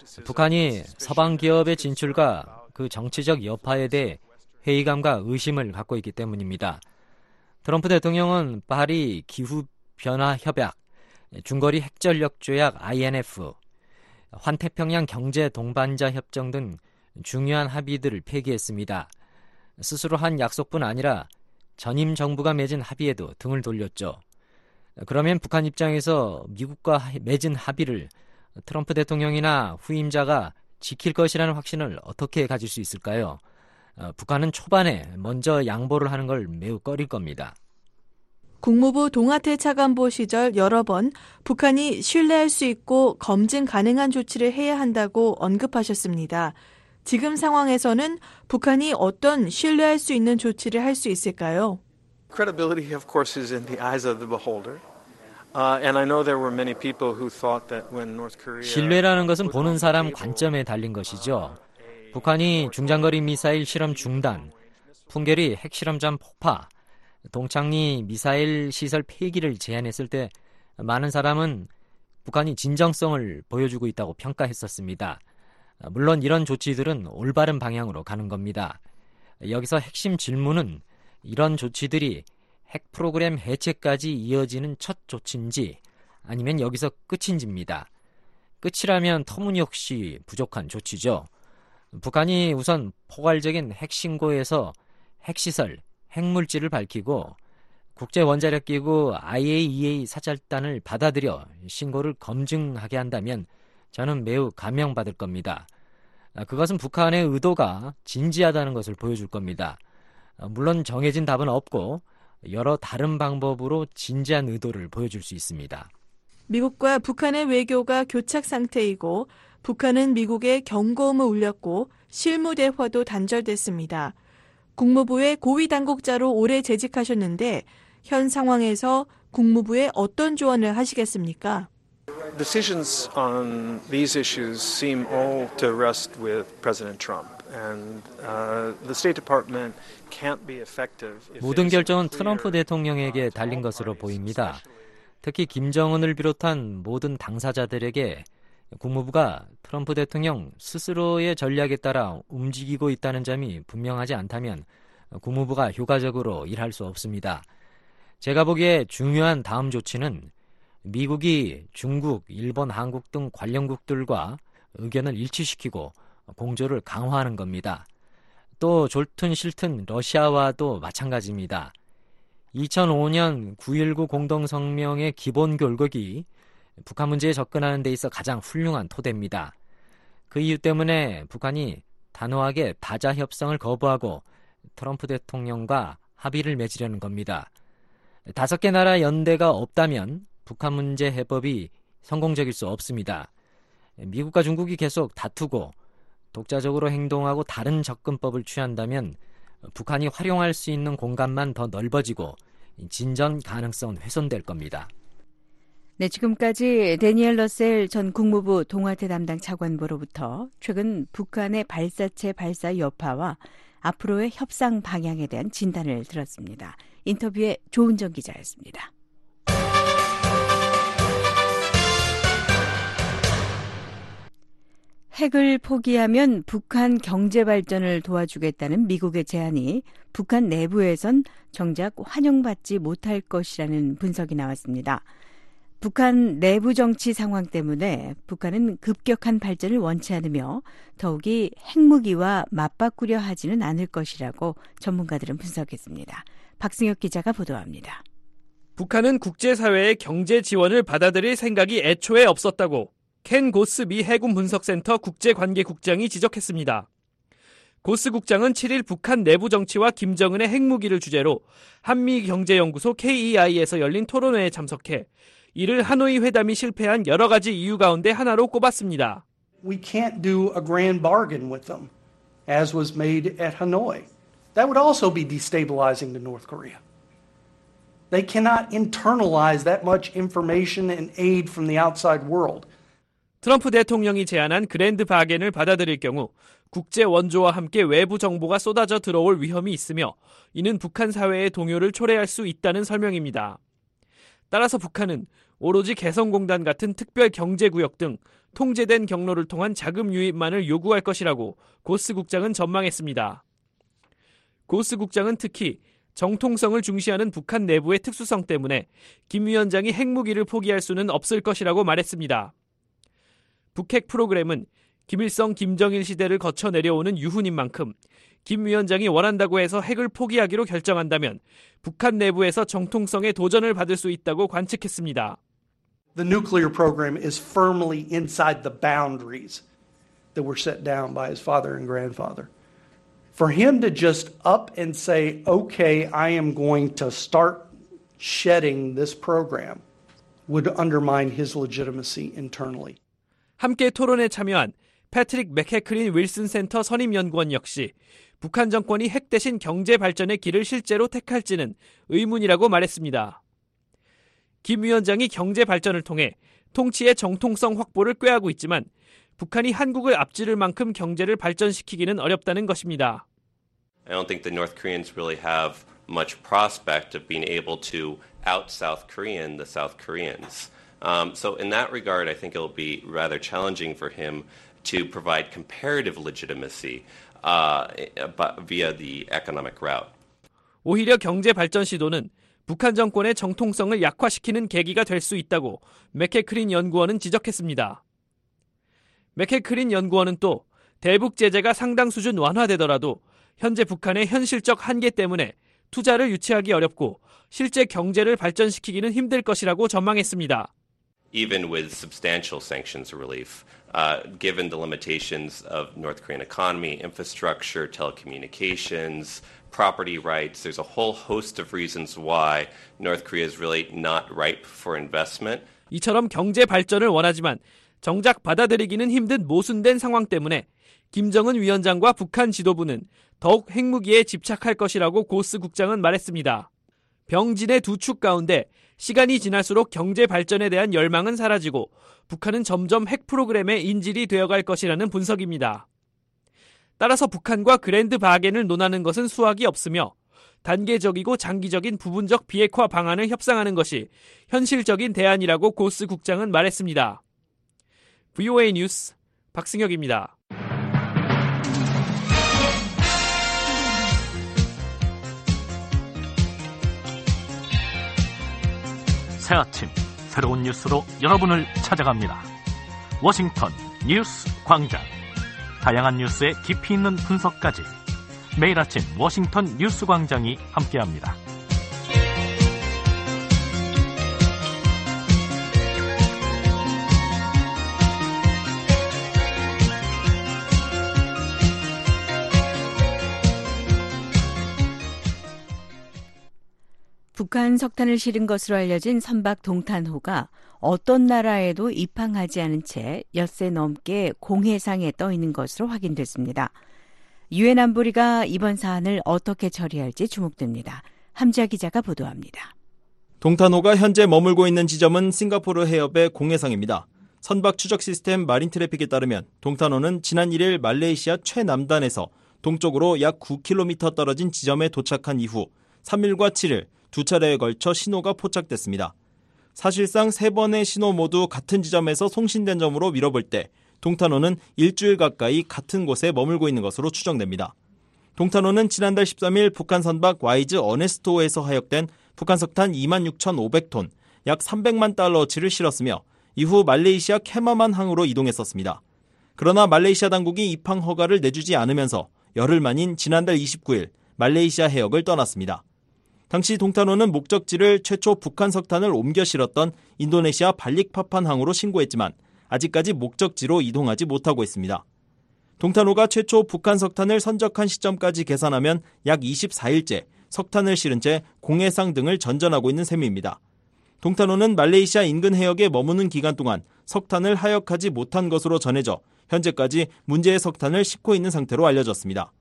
북한이 서방 기업의 진출과 그 정치적 여파에 대해 회의감과 의심을 갖고 있기 때문입니다. 트럼프 대통령은 파리 기후변화 협약, 중거리 핵전력 조약 INF, 환태평양 경제 동반자 협정 등 중요한 합의들을 폐기했습니다. 스스로 한 약속뿐 아니라 전임 정부가 맺은 합의에도 등을 돌렸죠. 그러면 북한 입장에서 미국과 맺은 합의를 트럼프 대통령이나 후임자가 지킬 것이라는 확신을 어떻게 가질 수 있을까요? 북한은 초반에 먼저 양보를 하는 걸 매우 꺼릴 겁니다. 국무부 동아태 차관보 시절 여러 번 북한이 신뢰할 수 있고 검증 가능한 조치를 해야 한다고 언급하셨습니다. 지금 상황에서는 북한이 어떤 신뢰할 수 있는 조치를 할 수 있을까요? Credibility, of course, is in the eyes of the beholder. And I know there were many people who thought that when North Korea 신뢰라는 것은 보는 사람 관점에 달린 것이죠. 북한이 중장거리 미사일 실험 중단, 풍계리 핵실험장 폭파, 동창리 미사일 시설 폐기를 제안했을 때 많은 사람은 북한이 진정성을 보여주고 있다고 평가했었습니다. 물론 이런 조치들은 올바른 방향으로 가는 겁니다. 여기서 핵심 질문은 이런 조치들이 핵 프로그램 해체까지 이어지는 첫 조치인지 아니면 여기서 끝인지입니다. 끝이라면 터무니없이 부족한 조치죠. 북한이 우선 포괄적인 핵 신고에서 핵시설, 핵물질을 밝히고 국제원자력기구 IAEA 사절단을 받아들여 신고를 검증하게 한다면 저는 매우 감명받을 겁니다. 그것은 북한의 의도가 진지하다는 것을 보여줄 겁니다. 물론 정해진 답은 없고 여러 다른 방법으로 진지한 의도를 보여줄 수 있습니다. 미국과 북한의 외교가 교착 상태이고 북한은 미국에 경고음을 울렸고 실무 대화도 단절됐습니다. 국무부의 고위 당국자로 오래 재직하셨는데 현 상황에서 국무부에 어떤 조언을 하시겠습니까? Decisions on these issues seem all to rest with President Trump, and the State Department can't be effective. 모든 결정은 트럼프 대통령에게 달린 것으로 보입니다. 특히 김정은을 비롯한 모든 당사자들에게 국무부가 트럼프 대통령 스스로의 전략에 따라 움직이고 있다는 점이 분명하지 않다면 국무부가 효과적으로 일할 수 없습니다. 제가 보기에 중요한 다음 조치는 미국이 중국, 일본, 한국 등 관련국들과 의견을 일치시키고 공조를 강화하는 겁니다. 또 좋든 싫든 러시아와도 마찬가지입니다. 2005년 9.19 공동성명의 기본 결국이 북한 문제에 접근하는 데 있어 가장 훌륭한 토대입니다. 그 이유 때문에 북한이 단호하게 다자 협상을 거부하고 트럼프 대통령과 합의를 맺으려는 겁니다. 5개 나라 연대가 없다면 북한 문제 해법이 성공적일 수 없습니다. 미국과 중국이 계속 다투고 독자적으로 행동하고 다른 접근법을 취한다면 북한이 활용할 수 있는 공간만 더 넓어지고 진전 가능성은 훼손될 겁니다. 네, 지금까지 데니엘 러셀 전 국무부 동아태 담당 차관보로부터 최근 북한의 발사체 발사 여파와 앞으로의 협상 방향에 대한 진단을 들었습니다. 인터뷰에 조은정 기자였습니다. 핵을 포기하면 북한 경제 발전을 도와주겠다는 미국의 제안이 북한 내부에선 정작 환영받지 못할 것이라는 분석이 나왔습니다. 북한 내부 정치 상황 때문에 북한은 급격한 발전을 원치 않으며 더욱이 핵무기와 맞바꾸려 하지는 않을 것이라고 전문가들은 분석했습니다. 박승혁 기자가 보도합니다. 북한은 국제사회의 경제 지원을 받아들일 생각이 애초에 없었다고 켄 고스 미 해군 분석센터 국제관계국장이 지적했습니다. 고스 국장은 7일 북한 내부 정치와 김정은의 핵무기를 주제로 한미경제연구소 KEI에서 열린 토론회에 참석해 이를 하노이 회담이 실패한 여러 가지 이유 가운데 하나로 꼽았습니다. We can't do a grand bargain with them, as was made at Hanoi. That would also be destabilizing to North Korea. They cannot internalize that much information and aid from the outside world. 트럼프 대통령이 제안한 그랜드 바겐을 받아들일 경우 국제 원조와 함께 외부 정보가 쏟아져 들어올 위험이 있으며 이는 북한 사회의 동요를 초래할 수 있다는 설명입니다. 따라서 북한은 오로지 개성공단 같은 특별 경제구역 등 통제된 경로를 통한 자금 유입만을 요구할 것이라고 고스 국장은 전망했습니다. 고스 국장은 특히 정통성을 중시하는 북한 내부의 특수성 때문에 김 위원장이 핵무기를 포기할 수는 없을 것이라고 말했습니다. 북핵 프로그램은 김일성, 김정일 시대를 거쳐 내려오는 유훈인 만큼 김 위원장이 원한다고 해서 핵을 포기하기로 결정한다면 북한 내부에서 정통성의 도전을 받을 수 있다고 관측했습니다. The nuclear program is firmly inside the boundaries that were set down by his father and grandfather. For him to just up and say, okay, I am going to start shedding this program would undermine his legitimacy internally. 함께 토론에 참여한 패트릭 맥해크린 윌슨 센터 선임연구원 역시 북한 정권이 핵 대신 경제 발전의 길을 실제로 택할지는 의문이라고 말했습니다. 김 위원장이 경제 발전을 통해 통치의 정통성 확보를 꾀하고 있지만 북한이 한국을 앞지를 만큼 경제를 발전시키기는 어렵다는 것입니다. I don't think the North Koreans really have much prospect of being able to out-South Korean the South Koreans. So in that regard, I think it will be rather challenging for him to provide comparative legitimacy via the economic route. 오히려 경제 발전 시도는 북한 정권의 정통성을 약화시키는 계기가 될 수 있다고 맥해크린 연구원은 지적했습니다. 맥해크린 연구원은 또 대북 제재가 상당 수준 완화되더라도 현재 북한의 현실적 한계 때문에 투자를 유치하기 어렵고 실제 경제를 발전시키기는 힘들 것이라고 전망했습니다. Even with substantial sanctions relief, given the limitations of North Korean economy, infrastructure, telecommunications, property rights, there's a whole host of reasons why North Korea is really not ripe for investment. 이처럼 경제 발전을 원하지만 정작 받아들이기는 힘든 모순된 상황 때문에 김정은 위원장과 북한 지도부는 더욱 핵무기에 집착할 것이라고 고스 국장은 말했습니다. 병진의 두 축 가운데 시간이 지날수록 경제 발전에 대한 열망은 사라지고 북한은 점점 핵 프로그램의 인질이 되어갈 것이라는 분석입니다. 따라서 북한과 그랜드 바겐을 논하는 것은 수확이 없으며 단계적이고 장기적인 부분적 비핵화 방안을 협상하는 것이 현실적인 대안이라고 고스 국장은 말했습니다. VOA 뉴스 박승혁입니다. 새 아침 새로운 뉴스로 여러분을 찾아갑니다. 워싱턴 뉴스 광장. 다양한 뉴스의 깊이 있는 분석까지 매일 아침 워싱턴 뉴스 광장이 함께합니다. 북한 석탄을 실은 것으로 알려진 선박 동탄호가 어떤 나라에도 입항하지 않은 채 엿새 넘게 공해상에 떠 있는 것으로 확인됐습니다. 유엔 안보리가 이번 사안을 어떻게 처리할지 주목됩니다. 함지아 기자가 보도합니다. 동탄호가 현재 머물고 있는 지점은 싱가포르 해협의 공해상입니다. 선박 추적 시스템 마린 트래픽에 따르면 동탄호는 지난 1일 말레이시아 최남단에서 동쪽으로 약 9km 떨어진 지점에 도착한 이후 3일과 7일 두 차례에 걸쳐 신호가 포착됐습니다. 사실상 3번의 신호 모두 같은 지점에서 송신된 점으로 미뤄볼 때 동탄호는 일주일 가까이 같은 곳에 머물고 있는 것으로 추정됩니다. 동탄호는 지난달 13일 북한 선박 와이즈 어네스토에서 하역된 북한 석탄 26,500톤, 약 300만 달러어치를 실었으며 이후 말레이시아 케마만 항으로 이동했었습니다. 그러나 말레이시아 당국이 입항 허가를 내주지 않으면서 열흘 만인 지난달 29일 말레이시아 해역을 떠났습니다. 당시 동탄호는 목적지를 최초 북한 석탄을 옮겨 실었던 인도네시아 발릭파판 항으로 신고했지만 아직까지 목적지로 이동하지 못하고 있습니다. 동탄호가 최초 북한 석탄을 선적한 시점까지 계산하면 약 24일째 석탄을 실은 채 공해상 등을 전전하고 있는 셈입니다. 동탄호는 말레이시아 인근 해역에 머무는 기간 동안 석탄을 하역하지 못한 것으로 전해져 현재까지 문제의 석탄을 싣고 있는 상태로 알려졌습니다.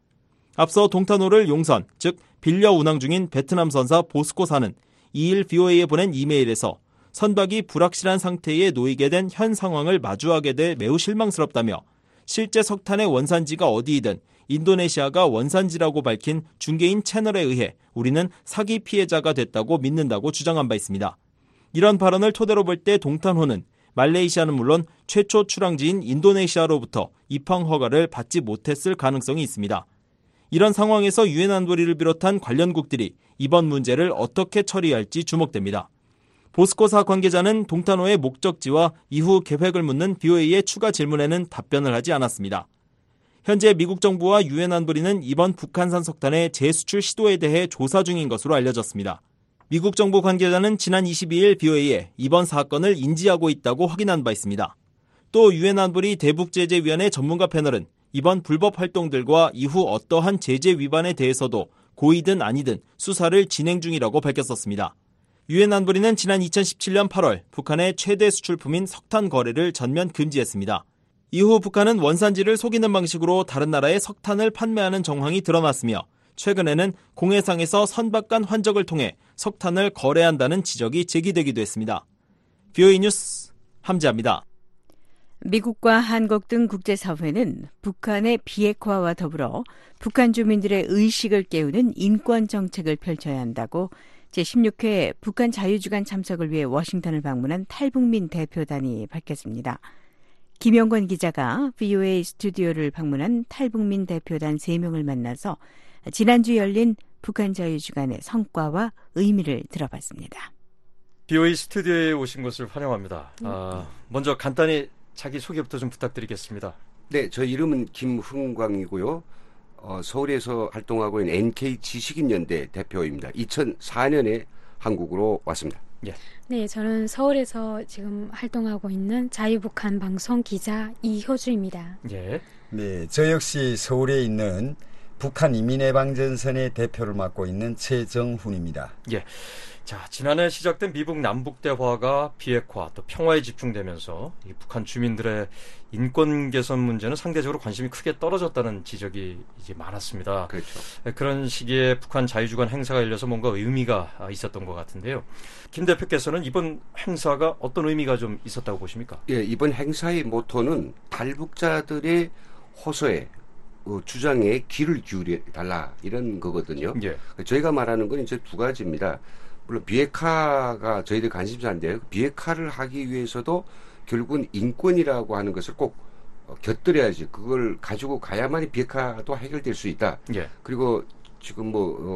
앞서 동탄호를 용선, 즉 빌려 운항 중인 베트남 선사 보스코사는 2일 BOA에 보낸 이메일에서 선박이 불확실한 상태에 놓이게 된 현 상황을 마주하게 돼 매우 실망스럽다며 실제 석탄의 원산지가 어디이든 인도네시아가 원산지라고 밝힌 중개인 채널에 의해 우리는 사기 피해자가 됐다고 믿는다고 주장한 바 있습니다. 이런 발언을 토대로 볼 때 동탄호는 말레이시아는 물론 최초 출항지인 인도네시아로부터 입항 허가를 받지 못했을 가능성이 있습니다. 이런 상황에서 유엔 안보리를 비롯한 관련국들이 이번 문제를 어떻게 처리할지 주목됩니다. 보스코사 관계자는 동탄호의 목적지와 이후 계획을 묻는 BOA의 추가 질문에는 답변을 하지 않았습니다. 현재 미국 정부와 유엔 안보리는 이번 북한산 석탄의 재수출 시도에 대해 조사 중인 것으로 알려졌습니다. 미국 정부 관계자는 지난 22일 BOA에 이번 사건을 인지하고 있다고 확인한 바 있습니다. 또 유엔 안보리 대북제재위원회 전문가 패널은 이번 불법 활동들과 이후 어떠한 제재 위반에 대해서도 고의든 아니든 수사를 진행 중이라고 밝혔었습니다. 유엔 안보리는 지난 2017년 8월 북한의 최대 수출품인 석탄 거래를 전면 금지했습니다. 이후 북한은 원산지를 속이는 방식으로 다른 나라에 석탄을 판매하는 정황이 드러났으며 최근에는 공해상에서 선박 간 환적을 통해 석탄을 거래한다는 지적이 제기되기도 했습니다. BOA 뉴스 함지아입니다. 미국과 한국 등 국제사회는 북한의 비핵화와 더불어 북한 주민들의 의식을 깨우는 인권 정책을 펼쳐야 한다고 제16회 북한 자유주간 참석을 위해 워싱턴을 방문한 탈북민 대표단이 밝혔습니다. 김영권 기자가 VOA 스튜디오를 방문한 탈북민 대표단 3명을 만나서 지난주 열린 북한 자유주간의 성과와 의미를 들어봤습니다. BOA 스튜디오에 오신 것을 환영합니다. 먼저 간단히 자기 소개부터 좀 부탁드리겠습니다. 네, 저 이름은 김흥광이고요. 서울에서 활동하고 있는 NK 지식인연대 대표입니다. 2004년에 한국으로 왔습니다. 예. 네, 저는 서울에서 지금 활동하고 있는 자유북한 방송 기자 이효주입니다. 예. 네, 저 역시 서울에 있는 북한 이민해방전선의 대표를 맡고 있는 최정훈입니다. 예. 자, 지난해 시작된 미북 남북 대화가 비핵화 또 평화에 집중되면서 이 북한 주민들의 인권 개선 문제는 상대적으로 관심이 크게 떨어졌다는 지적이 이제 많았습니다. 그렇죠. 그런 시기에 북한 자유주간 행사가 열려서 뭔가 의미가 있었던 것 같은데요. 김 대표께서는 이번 행사가 어떤 의미가 좀 있었다고 보십니까? 예, 이번 행사의 모토는 탈북자들의 호소에 주장에 귀를 기울여 달라 이런 거거든요. 예. 저희가 말하는 건 이제 두 가지입니다. 물론 비핵화가 저희들 관심사인데요. 비핵화를 하기 위해서도 결국은 인권이라고 하는 것을 꼭 곁들여야지. 그걸 가지고 가야만이 비핵화도 해결될 수 있다. 예. 그리고 지금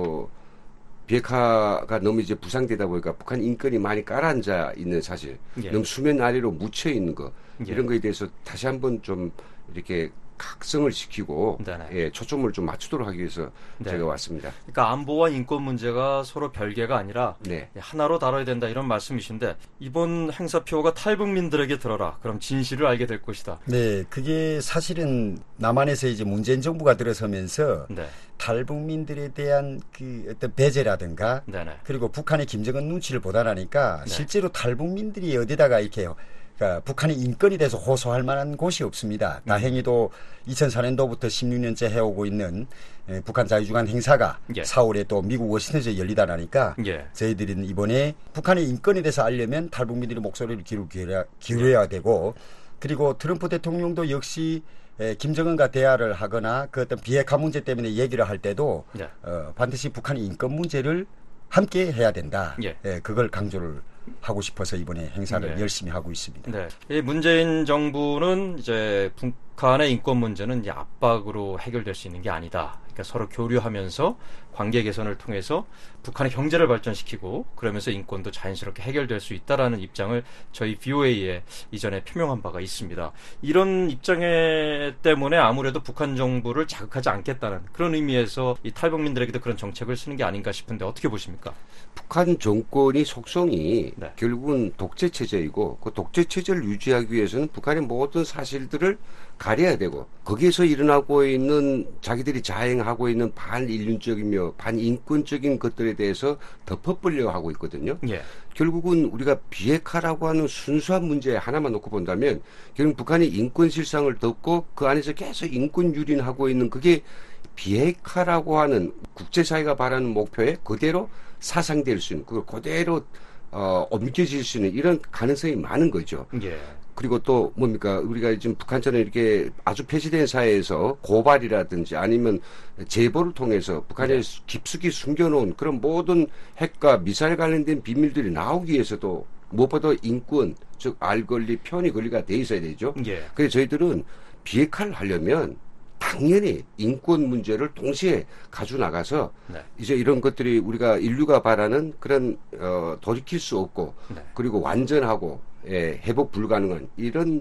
비핵화가 너무 이제 부상되다 보니까 북한 인권이 많이 깔아앉아 있는 사실, 예. 너무 수면 아래로 묻혀 있는 거, 예. 이런 거에 대해서 다시 한번 좀 이렇게 각성을 시키고 예, 초점을 좀 맞추도록 하기 위해서 제가 왔습니다. 그러니까 안보와 인권 문제가 서로 별개가 아니라 네. 하나로 다뤄야 된다 이런 말씀이신데 이번 행사표가 탈북민들에게 들어라. 그럼 진실을 알게 될 것이다. 네, 그게 사실은 남한에서 이제 문재인 정부가 들어서면서 네. 탈북민들에 대한 그 어떤 배제라든가 네네. 그리고 북한의 김정은 눈치를 보다라니까 네. 실제로 탈북민들이 어디다가 이렇게 그러니까 북한의 인권에 대해서 호소할 만한 곳이 없습니다. 다행히도 2004년도부터 16년째 해오고 있는 북한 자유주간 행사가 예. 4월에 또 미국 워싱턴에서 열리다 나니까 예. 저희들은 이번에 북한의 인권에 대해서 알려면 탈북민들의 목소리를 기울여야 되고 그리고 트럼프 대통령도 역시 김정은과 대화를 하거나 그 어떤 비핵화 문제 때문에 얘기를 할 때도 예. 반드시 북한의 인권 문제를 함께 해야 된다. 예. 그걸 강조를 하고 싶어서 이번에 행사를 네. 열심히 하고 있습니다. 네. 이 문재인 정부는 이제 북한의 인권 문제는 이제 압박으로 해결될 수 있는 게 아니다. 그러니까 서로 교류하면서 관계 개선을 통해서 북한의 경제를 발전시키고 그러면서 인권도 자연스럽게 해결될 수 있다라는 입장을 저희 VOA에 이전에 표명한 바가 있습니다. 이런 입장에 때문에 아무래도 북한 정부를 자극하지 않겠다는 그런 의미에서 이 탈북민들에게도 그런 정책을 쓰는 게 아닌가 싶은데 어떻게 보십니까? 북한 정권이 속성이 네. 결국은 독재 체제이고 그 독재 체제를 유지하기 위해서는 북한의 모든 사실들을 가려야 되고 거기에서 일어나고 있는 자기들이 자행하고 있는 반인륜적이며 반인권적인 것들에 대해서 덮어버려 하고 있거든요. 예. 결국은 우리가 비핵화라고 하는 순수한 문제 하나만 놓고 본다면 결국 북한의 인권 실상을 덮고 그 안에서 계속 인권 유린하고 있는 그게 비핵화라고 하는 국제사회가 바라는 목표에 그대로 사상될 수 있는 그걸 그대로 옮겨질 수 있는 이런 가능성이 많은 거죠. 예. 그리고 또 뭡니까 우리가 지금 북한처럼 이렇게 아주 폐쇄된 사회에서 고발이라든지 아니면 제보를 통해서 북한에 깊숙이 숨겨놓은 그런 모든 핵과 미사일 관련된 비밀들이 나오기 위해서도 무엇보다 인권 즉 알 권리 편의 권리가 돼 있어야 되죠. 예. 그래서 저희들은 비핵화를 하려면 당연히 인권 문제를 동시에 가져 나가서 네. 이제 이런 것들이 우리가 인류가 바라는 그런 돌이킬 수 없고 네. 그리고 완전하고 회복 불가능한 이런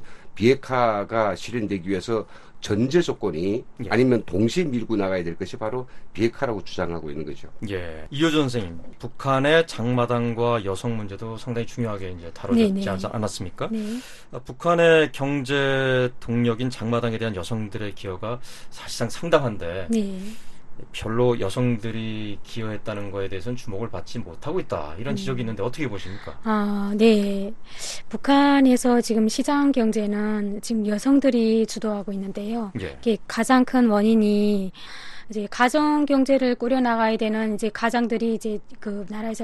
비핵화가 실현되기 위해서 전제 조건이 예. 아니면 동시에 밀고 나가야 될 것이 바로 비핵화라고 주장하고 있는 거죠. 예. 이효준 선생님, 북한의 장마당과 여성 문제도 상당히 중요하게 이제 다뤄졌지 네네. 않았습니까? 네. 북한의 경제 동력인 장마당에 대한 여성들의 기여가 사실상 상당한데 네. 별로 여성들이 기여했다는 거에 대해서는 주목을 받지 못하고 있다. 이런 지적이 있는데 어떻게 보십니까? 네. 북한에서 지금 시장 경제는 지금 여성들이 주도하고 있는데요. 예. 이게 가장 큰 원인이 이제 가정 경제를 꾸려 나가야 되는 이제 가장들이 이제 그 나라에서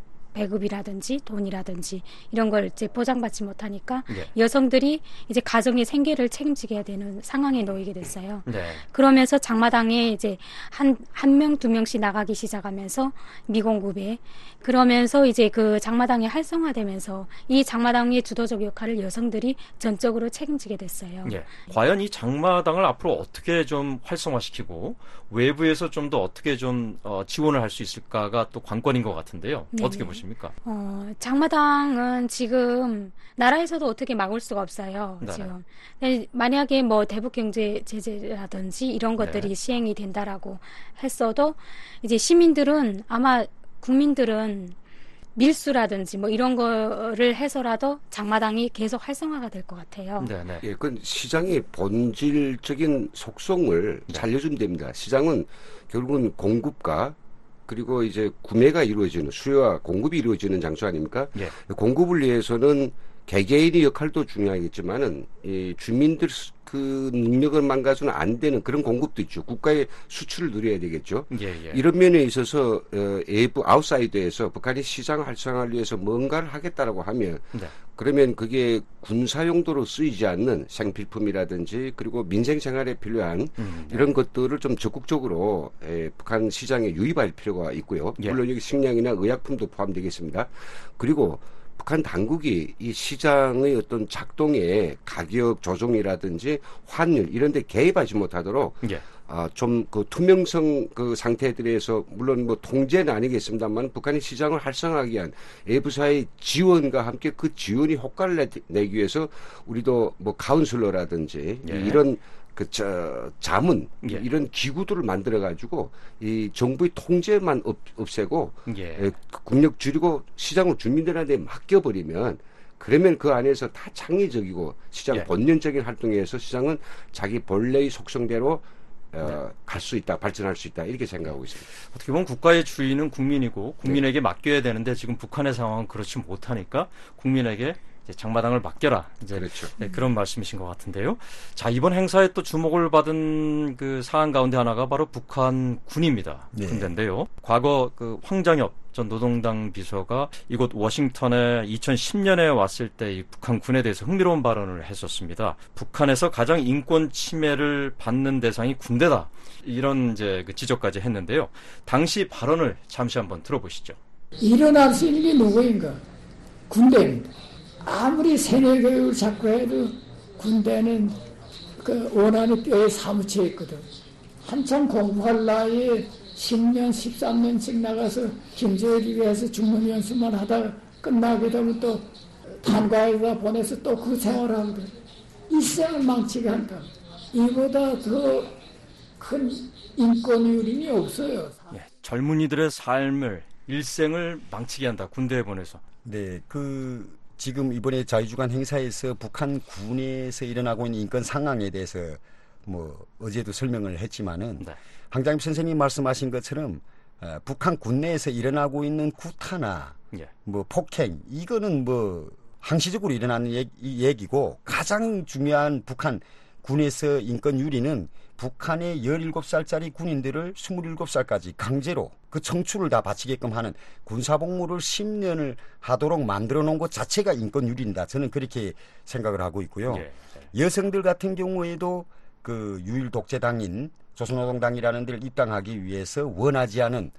배급이라든지 돈이라든지 이런 걸 이제 보장받지 못하니까 예. 여성들이 이제 가정의 생계를 책임지게 해야 되는 상황에 놓이게 됐어요. 네. 그러면서 장마당에 이제 한 명, 두 명씩 나가기 시작하면서 미공급에 그러면서 이제 그 장마당이 활성화되면서 이 장마당의 주도적 역할을 여성들이 전적으로 책임지게 됐어요. 예. 과연 이 장마당을 앞으로 어떻게 좀 활성화시키고 외부에서 좀 더 어떻게 좀 지원을 할 수 있을까가 또 관건인 것 같은데요. 네네. 어떻게 보십니까? 장마당은 지금 나라에서도 어떻게 막을 수가 없어요. 네네. 지금 만약에 뭐 대북 경제 제재라든지 이런 것들이 네. 시행이 된다라고 했어도 이제 시민들은 아마 국민들은 밀수라든지 뭐 이런 거를 해서라도 장마당이 계속 활성화가 될 것 같아요. 네네. 예, 그건 시장의 본질적인 속성을 살려주면 됩니다. 시장은 결국은 공급과 그리고 이제 구매가 이루어지는 수요와 공급이 이루어지는 장소 아닙니까? 예. 공급을 위해서는 개개인의 역할도 중요하겠지만은 이 주민들 그 능력을 망가서는 안 되는 그런 공급도 있죠. 국가의 수출을 누려야 되겠죠. 예, 예. 이런 면에 있어서 외부 아웃사이드에서 북한이 시장 활성화를 위해서 뭔가를 하겠다라고 하면 네. 그러면 그게 군사 용도로 쓰이지 않는 생필품이라든지 그리고 민생 생활에 필요한 이런 것들을 좀 적극적으로 북한 시장에 유입할 필요가 있고요. 예. 물론 여기 식량이나 의약품도 포함되겠습니다. 그리고 북한 당국이 이 시장의 어떤 작동에 가격 조정이라든지 환율 이런 데 개입하지 못하도록 예. 좀 그 투명성 그 상태들에서 물론 뭐 통제는 아니겠습니다만 북한의 시장을 활성화하기 위한 외부사의 지원과 함께 그 지원이 효과를 내기 위해서 우리도 뭐 카운슬러라든지 예. 이런 자문 예. 이런 기구들을 만들어 가지고 이 정부의 통제만 없애고 예. 국력 줄이고 시장을 주민들한테 맡겨버리면 그러면 그 안에서 다 창의적이고 시장 예. 본연적인 활동에서 시장은 자기 본래의 속성대로 갈 수 있다, 발전할 수 있다 이렇게 생각하고 있습니다. 어떻게 보면 국가의 주인은 국민이고 국민에게 맡겨야 되는데 지금 북한의 상황은 그렇지 못하니까 국민에게 이제 장마당을 맡겨라. 이제 그렇죠. 네, 그런 말씀이신 것 같은데요. 자, 이번 행사에 또 주목을 받은 그 사안 가운데 하나가 바로 북한 군입니다. 네. 군대인데요. 과거 그 황장엽 전 노동당 비서가 이곳 워싱턴에 2010년에 왔을 때 이 북한 군에 대해서 흥미로운 발언을 했었습니다. 북한에서 가장 인권 침해를 받는 대상이 군대다. 이런 이제 그 지적까지 했는데요. 당시 발언을 잠시 한번 들어보시죠. 일어날 수 있는 게 누구인가? 군대입니다. 아무리 세뇌 교육을 자꾸 해도 군대는 그 원한의 뼈에 사무쳐 있거든. 한참 공부할 나이에 10년, 13년씩 나가서 김정일이 위해서 중문 연수만 하다가 끝나게 되면 또 탄과에다 보내서 또 그 생활하거든. 일생을 망치게 한다. 이보다 더 큰 인권 유린이 없어요. 예, 젊은이들의 삶을, 일생을 망치게 한다. 군대에 보내서. 네, 지금 이번에 자유주간 행사에서 북한 군에서 일어나고 있는 인권 상황에 대해서 어제도 설명을 했지만은 황장엽 선생님 말씀하신 것처럼 북한 군내에서 일어나고 있는 구타나 폭행 이거는 항시적으로 일어나는 얘기고 가장 중요한 북한 군에서 인권 유린은 북한의 17살짜리 군인들을 27살까지 강제로 그 청춘을 다 바치게끔 하는 군사복무를 10년을 하도록 만들어 놓은 것 자체가 인권 유린이다. 저는 그렇게 생각을 하고 있고요. 여성들 같은 경우에도 그 유일 독재당인 조선노동당이라는 데를 입당하기 위해서 원하지 않은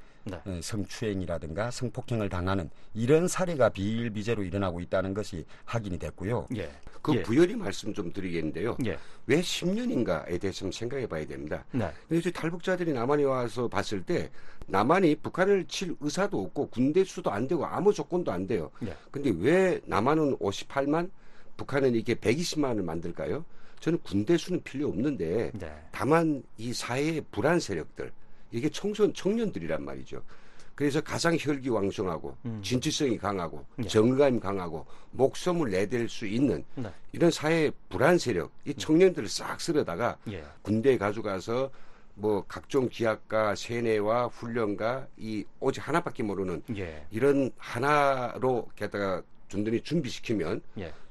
성추행이라든가 성폭행을 당하는 이런 사례가 비일비재로 일어나고 있다는 것이 확인이 됐고요. 부연히 말씀 좀 드리겠는데요. 왜 10년인가에 대해서 좀 생각해 봐야 됩니다. 근데 저희 탈북자들이 남한에 와서 봤을 때 남한이 북한을 칠 의사도 없고 군대 수도 안 되고 아무 조건도 안 돼요. 근데 왜 남한은 58만, 북한은 이게 120만을 만들까요? 저는 군대 수는 필요 없는데 다만 이 사회의 불안 세력들 이게 청년들이란 말이죠. 그래서 가장 혈기왕성하고 진취성이 강하고 정의감이 강하고 목숨을 내댈 수 있는 이런 사회의 불안 세력 이 청년들을 싹 쓸어다가 군대에 가져가서 각종 기약과 세뇌와 훈련과 이 오직 하나밖에 모르는 이런 하나로 게다가 든든히 준비시키면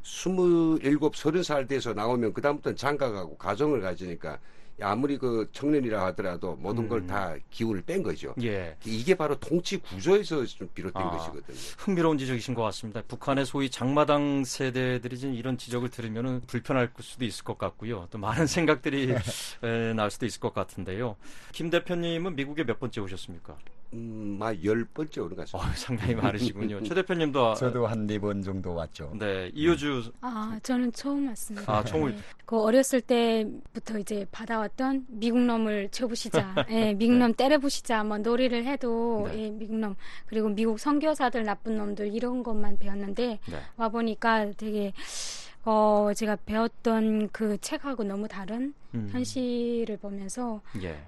27, 30살 돼서 나오면 그다음부터는 장가가고 가정을 가지니까 아무리 그 청년이라 하더라도 모든 걸 다 기운을 뺀 거죠. 이게 바로 통치 구조에서 좀 비롯된 것이거든요. 흥미로운 지적이신 것 같습니다. 북한의 소위 장마당 세대들이 지금 이런 지적을 들으면 불편할 수도 있을 것 같고요. 또 많은 생각들이 날 수도 있을 것 같은데요. 김 대표님은 미국에 몇 번째 오셨습니까? 10번째 오는 것 같습니다. 상당히 많으시군요. 최 대표님도 저도 한 4번 정도 왔죠. 네, 이효주. 저는 처음 왔습니다. 처음을. 네. 그 어렸을 때부터 이제 받아왔던 미국 놈을 쳐부시자, 미국 놈 때려부시자, 놀이를 해도 미국 놈 그리고 미국 선교사들 나쁜 놈들 이런 것만 배웠는데 와 보니까 되게 제가 배웠던 그 책하고 너무 다른 현실을 보면서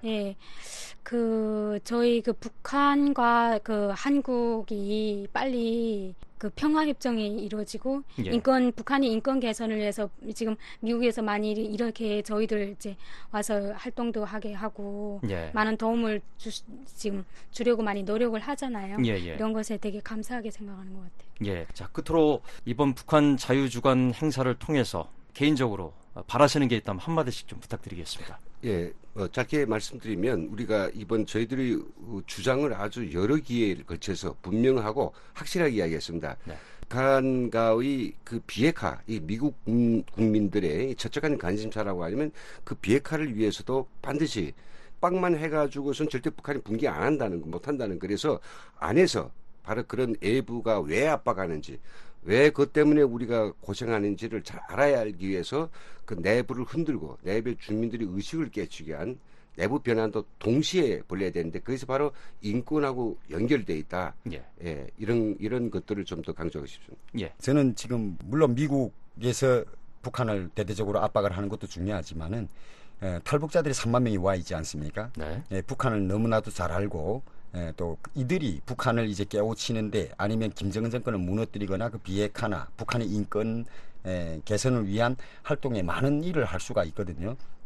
저희 그 북한과 그 한국이 빨리 그 평화 협정이 이루어지고 북한이 인권 개선을 위해서 지금 미국에서 많이 이렇게 저희들 이제 와서 활동도 하게 하고 많은 도움을 지금 주려고 많이 노력을 하잖아요. 이런 것에 되게 감사하게 생각하는 것 같아요. 자, 끝으로 이번 북한 자유주간 행사를 통해서 개인적으로 바라시는 게 있다면 한마디씩 좀 부탁드리겠습니다. 짧게 말씀드리면 우리가 이번 저희들이 주장을 아주 여러 기회를 거쳐서 분명하고 확실하게 이야기했습니다. 북한과의 그 비핵화, 이 미국 국민들의 처적한 관심사라고 하면 그 비핵화를 위해서도 반드시 빡만 해가지고선 절대 북한이 붕괴 안 한다는 거, 못 한다는 거. 그래서 안에서 바로 그런 외부가 왜 압박하는지, 왜 그것 때문에 우리가 고생하는지를 잘 알아야 알기 위해서 그 내부를 흔들고 내부의 주민들이 의식을 깨치게 한 내부 변환도 동시에 벌려야 되는데 거기서 바로 인권하고 연결돼 있다. 이런 것들을 좀 더 강조하고 싶습니다. 저는 지금 물론 미국에서 북한을 대대적으로 압박을 하는 것도 중요하지만은 탈북자들이 3만 명이 와 있지 않습니까? 북한을 너무나도 잘 알고 또 이들이 북한을 이제 깨우치는데 아니면 김정은 정권을 무너뜨리거나 그 비핵화나 북한의 인권 개선을 위한 활동에 많은 일을 할 수가 있거든요.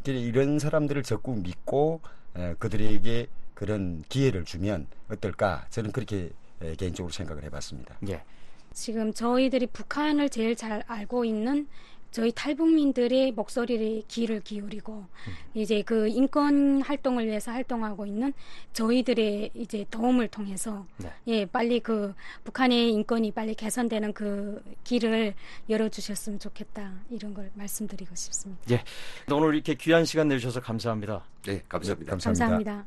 이런 사람들을 적극 믿고 그들에게 그런 기회를 주면 어떨까? 저는 그렇게 개인적으로 생각을 해봤습니다. 예. 지금 저희들이 북한을 제일 잘 알고 있는 저희 탈북민들의 목소리에 귀를 기울이고 이제 그 인권 활동을 위해서 활동하고 있는 저희들의 이제 도움을 통해서 예, 빨리 그 북한의 인권이 빨리 개선되는 그 길을 열어주셨으면 좋겠다 이런 걸 말씀드리고 싶습니다. 예. 오늘 이렇게 귀한 시간 내주셔서 감사합니다. 네, 감사합니다. 감사합니다.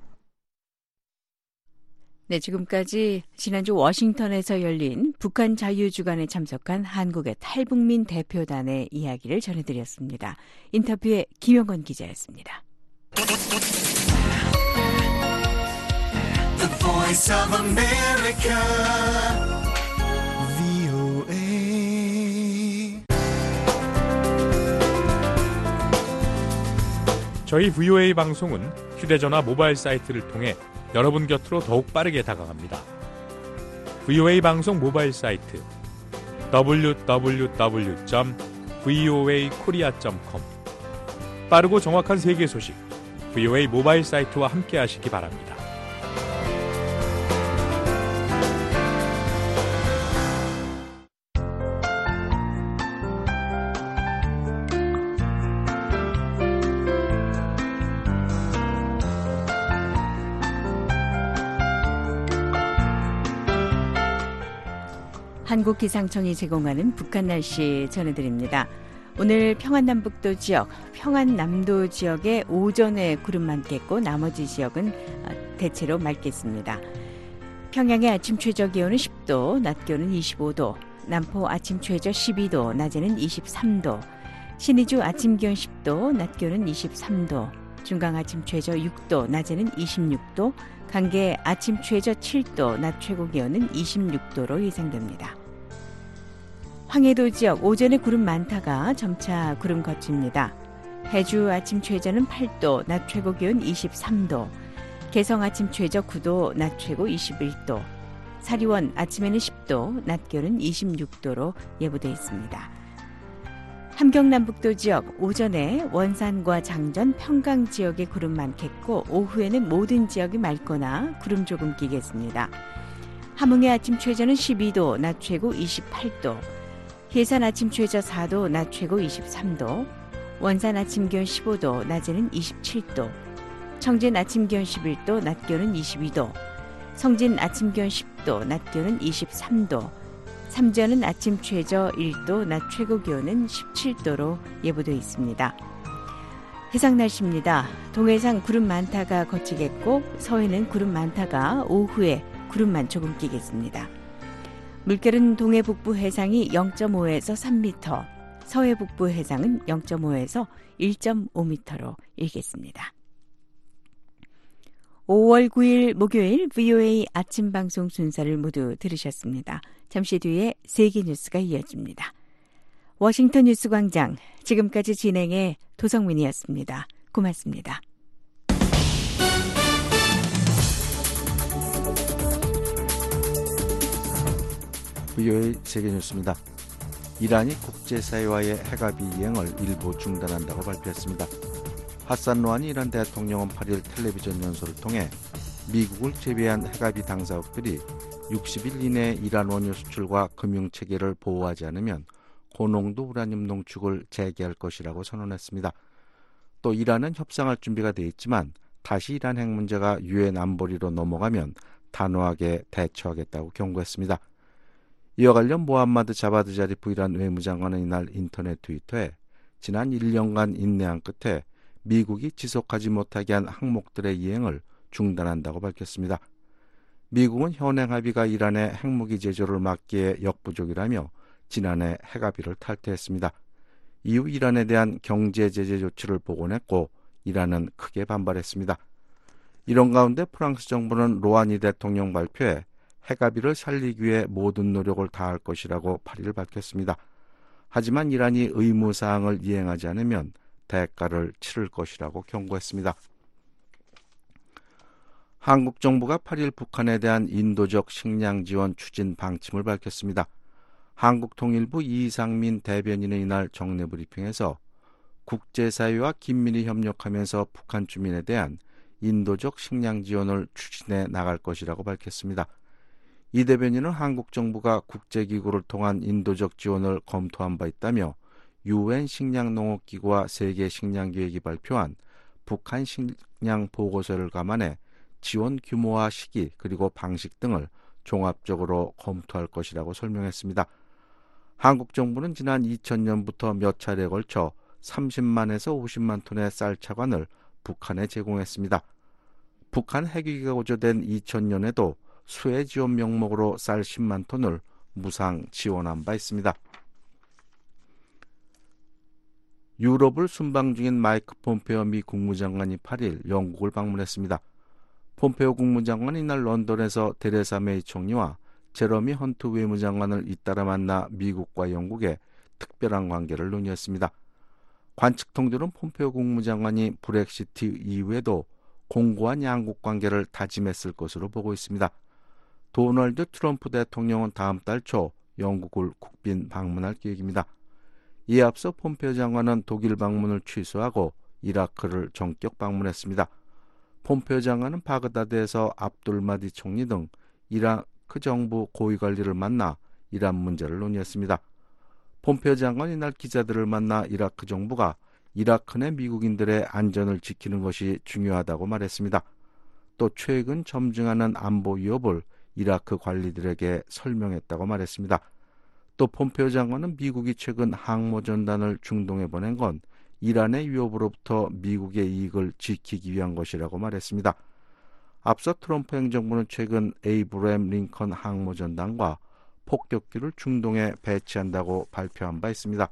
네, 지금까지 지난주 워싱턴에서 열린 북한 자유주간에 참석한 한국의 탈북민 대표단의 이야기를 전해드렸습니다. 인터뷰에 김영건 기자였습니다. The Voice of America, VOA. 저희 VOA 방송은 휴대전화 모바일 사이트를 통해 여러분 곁으로 더욱 빠르게 다가갑니다. VOA 방송 모바일 사이트 www.voakorea.com 빠르고 정확한 세계 소식 VOA 모바일 사이트와 함께 하시기 바랍니다. 한국기상청이 제공하는 북한 날씨 전해드립니다. 오늘 평안남북도 지역, 평안남도 지역에 오전에 구름 많겠고 나머지 지역은 대체로 맑겠습니다. 평양의 아침 최저 기온은 10도, 낮 기온은 25도, 남포 아침 최저 12도, 낮에는 23도, 신의주 아침 기온 10도, 낮 기온은 23도, 중강 아침 최저 6도, 낮에는 26도, 강계 아침 최저 7도, 낮 최고 기온은 26도로 예상됩니다. 황해도 지역 오전에 구름 많다가 점차 구름 거칩니다. 해주 아침 최저는 8도, 낮 최고 기온 23도, 개성 아침 최저 9도, 낮 최고 21도, 사리원 아침에는 10도, 낮 기온은 26도로 예보돼 있습니다. 함경남북도 지역 오전에 원산과 장전, 평강 지역에 구름 많겠고 오후에는 모든 지역이 맑거나 구름 조금 끼겠습니다. 함흥의 아침 최저는 12도, 낮 최고 28도, 해산 아침 최저 4도, 낮 최고 23도, 원산 아침 기온 15도, 낮에는 27도, 청진 아침 기온 11도, 낮 기온은 22도, 성진 아침 기온 10도, 낮 기온은 23도, 삼전은 아침 최저 1도, 낮 최고 기온은 17도로 예보되어 있습니다. 해상 날씨입니다. 동해상 구름 많다가 거치겠고 서해는 구름 많다가 오후에 구름만 조금 끼겠습니다. 물결은 동해 북부 해상이 0.5에서 3m, 서해 북부 해상은 0.5에서 1.5m로 일겠습니다. 5월 9일 목요일 VOA 아침 방송 순서를 모두 들으셨습니다. 잠시 뒤에 세계 뉴스가 이어집니다. 워싱턴 뉴스 광장, 지금까지 진행의 도성민이었습니다. 고맙습니다. VOA 세계 뉴스입니다. 이란이 국제사회와의 핵합의 이행을 일부 중단한다고 발표했습니다. 하산 로하니 이란 대통령은 8일 텔레비전 연설을 통해 미국을 제외한 핵합의 당사국들이 60일 이내에 이란 원유 수출과 금융체계를 보호하지 않으면 고농도 우라늄 농축을 재개할 것이라고 선언했습니다. 또 이란은 협상할 준비가 돼 있지만 다시 이란 핵 문제가 유엔 안보리로 넘어가면 단호하게 대처하겠다고 경고했습니다. 이와 관련 모함마드 자바드 자리프 이란 외무장관은 이날 인터넷 트위터에 지난 1년간 인내한 끝에 미국이 지속하지 못하게 한 항목들의 이행을 중단한다고 밝혔습니다. 미국은 현행 합의가 이란의 핵무기 제조를 막기에 역부족이라며 지난해 핵합의를 탈퇴했습니다. 이후 이란에 대한 경제 제재 조치를 복원했고 이란은 크게 반발했습니다. 이런 가운데 프랑스 정부는 로하니 대통령 발표에 핵합의를 살리기 위해 모든 노력을 다할 것이라고 8일 밝혔습니다. 하지만 이란이 의무사항을 이행하지 않으면 대가를 치를 것이라고 경고했습니다. 한국 정부가 8일 북한에 대한 인도적 식량 지원 추진 방침을 밝혔습니다. 한국통일부 이상민 대변인은 이날 정례 브리핑에서 국제사회와 긴밀히 협력하면서 북한 주민에 대한 인도적 식량 지원을 추진해 나갈 것이라고 밝혔습니다. 이 대변인은 한국 정부가 국제기구를 통한 인도적 지원을 검토한 바 있다며 UN 식량농업기구와 세계식량기획이 발표한 북한 식량 보고서를 감안해 지원 규모와 시기 그리고 방식 등을 종합적으로 검토할 것이라고 설명했습니다. 한국 정부는 지난 2000년부터 몇 차례에 걸쳐 30만에서 50만 톤의 쌀 차관을 북한에 제공했습니다. 북한 핵위기가 고조된 2000년에도 수해 지원 명목으로 쌀 10만 톤을 무상 지원한 바 있습니다. 유럽을 순방 중인 마이크 폼페오 미 국무장관이 8일 영국을 방문했습니다. 폼페오 국무장관은 이날 런던에서 데레사 메이 총리와 제러미 헌트 외무장관을 잇따라 만나 미국과 영국의 특별한 관계를 논의했습니다. 관측 통들은 폼페오 국무장관이 브렉시트 이후에도 공고한 양국 관계를 다짐했을 것으로 보고 있습니다. 도널드 트럼프 대통령은 다음 달 초 영국을 국빈 방문할 계획입니다. 이에 앞서 폼페오 장관은 독일 방문을 취소하고 이라크를 전격 방문했습니다. 폼페오 장관은 바그다드에서 압둘 마디 총리 등 이라크 정부 고위관리를 만나 이란 문제를 논의했습니다. 폼페오 장관은 이날 기자들을 만나 이라크 정부가 이라크 내 미국인들의 안전을 지키는 것이 중요하다고 말했습니다. 또 최근 점증하는 안보 위협을 이라크 관리들에게 설명했다고 말했습니다. 또 폼페오 장관은 미국이 최근 항모전단을 중동에 보낸 건 이란의 위협으로부터 미국의 이익을 지키기 위한 것이라고 말했습니다. 앞서 트럼프 행정부는 최근 에이브러햄 링컨 항모전단과 폭격기를 중동에 배치한다고 발표한 바 있습니다.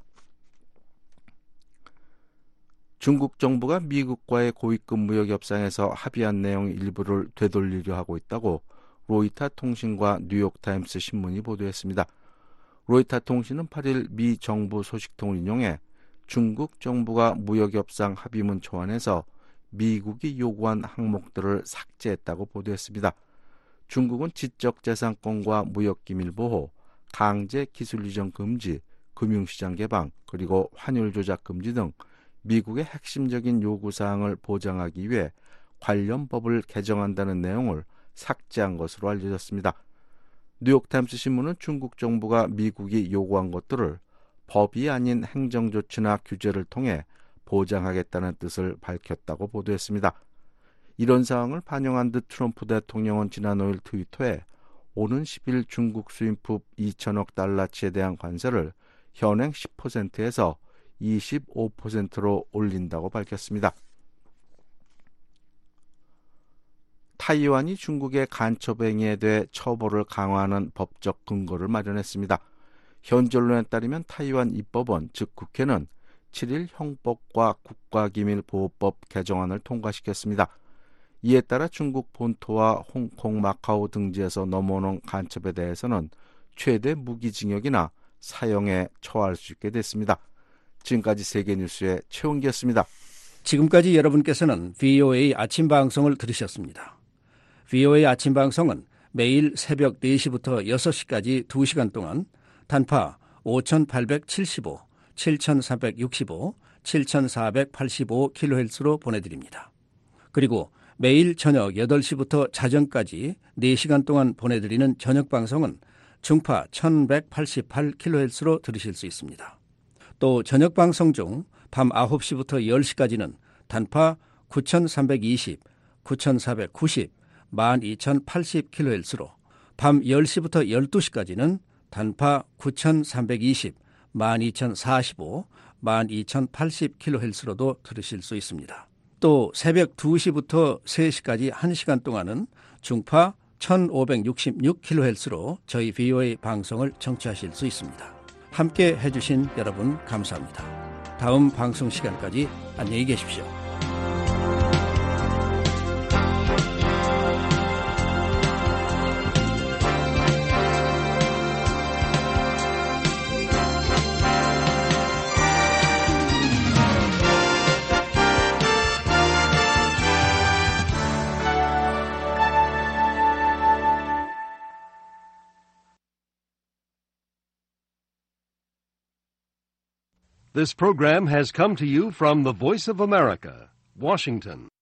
중국 정부가 미국과의 고위급 무역 협상에서 합의한 내용 일부를 되돌리려 하고 있다고 로이터 통신과 뉴욕타임스 신문이 보도했습니다. 로이터 통신은 8일 미 정부 소식통을 인용해 중국 정부가 무역협상 합의문 초안에서 미국이 요구한 항목들을 삭제했다고 보도했습니다. 중국은 지적재산권과 무역기밀보호, 강제 기술이전 금지, 금융시장 개방, 그리고 환율 조작 금지 등 미국의 핵심적인 요구사항을 보장하기 위해 관련 법을 개정한다는 내용을 삭제한 것으로 알려졌습니다. 뉴욕타임스 신문은 중국 정부가 미국이 요구한 것들을 법이 아닌 행정조치나 규제를 통해 보장하겠다는 뜻을 밝혔다고 보도했습니다. 이런 상황을 반영한 듯 트럼프 대통령은 지난 5일 트위터에 오는 10일 중국 수입품 2천억 달러치에 대한 관세를 현행 10%에서 25%로 올린다고 밝혔습니다. 타이완이 중국의 간첩 행위에 대해 처벌을 강화하는 법적 근거를 마련했습니다. 현지 언론에 따르면 타이완 입법원, 즉 국회는 7일 형법과 국가기밀보호법 개정안을 통과시켰습니다. 이에 따라 중국 본토와 홍콩, 마카오 등지에서 넘어오는 간첩에 대해서는 최대 무기징역이나 사형에 처할 수 있게 됐습니다. 지금까지 세계뉴스의 최원기였습니다. 지금까지 여러분께서는 VOA 아침 방송을 들으셨습니다. VOA 아침 방송은 매일 새벽 4시부터 6시까지 2시간 동안 단파 5875, 7365, 7485kHz로 보내드립니다. 그리고 매일 저녁 8시부터 자정까지 4시간 동안 보내드리는 저녁 방송은 중파 1188kHz로 들으실 수 있습니다. 또 저녁 방송 중 밤 9시부터 10시까지는 단파 9320, 9490, 12080kHz로 밤 10시부터 12시까지는 단파 9320, 12045, 12080kHz로도 들으실 수 있습니다. 또 새벽 2시부터 3시까지 1시간 동안은 중파 1566kHz로 저희 VOA 방송을 청취하실 수 있습니다. 함께 해주신 여러분 감사합니다. 다음 방송 시간까지 안녕히 계십시오. This program has come to you from the Voice of America, Washington.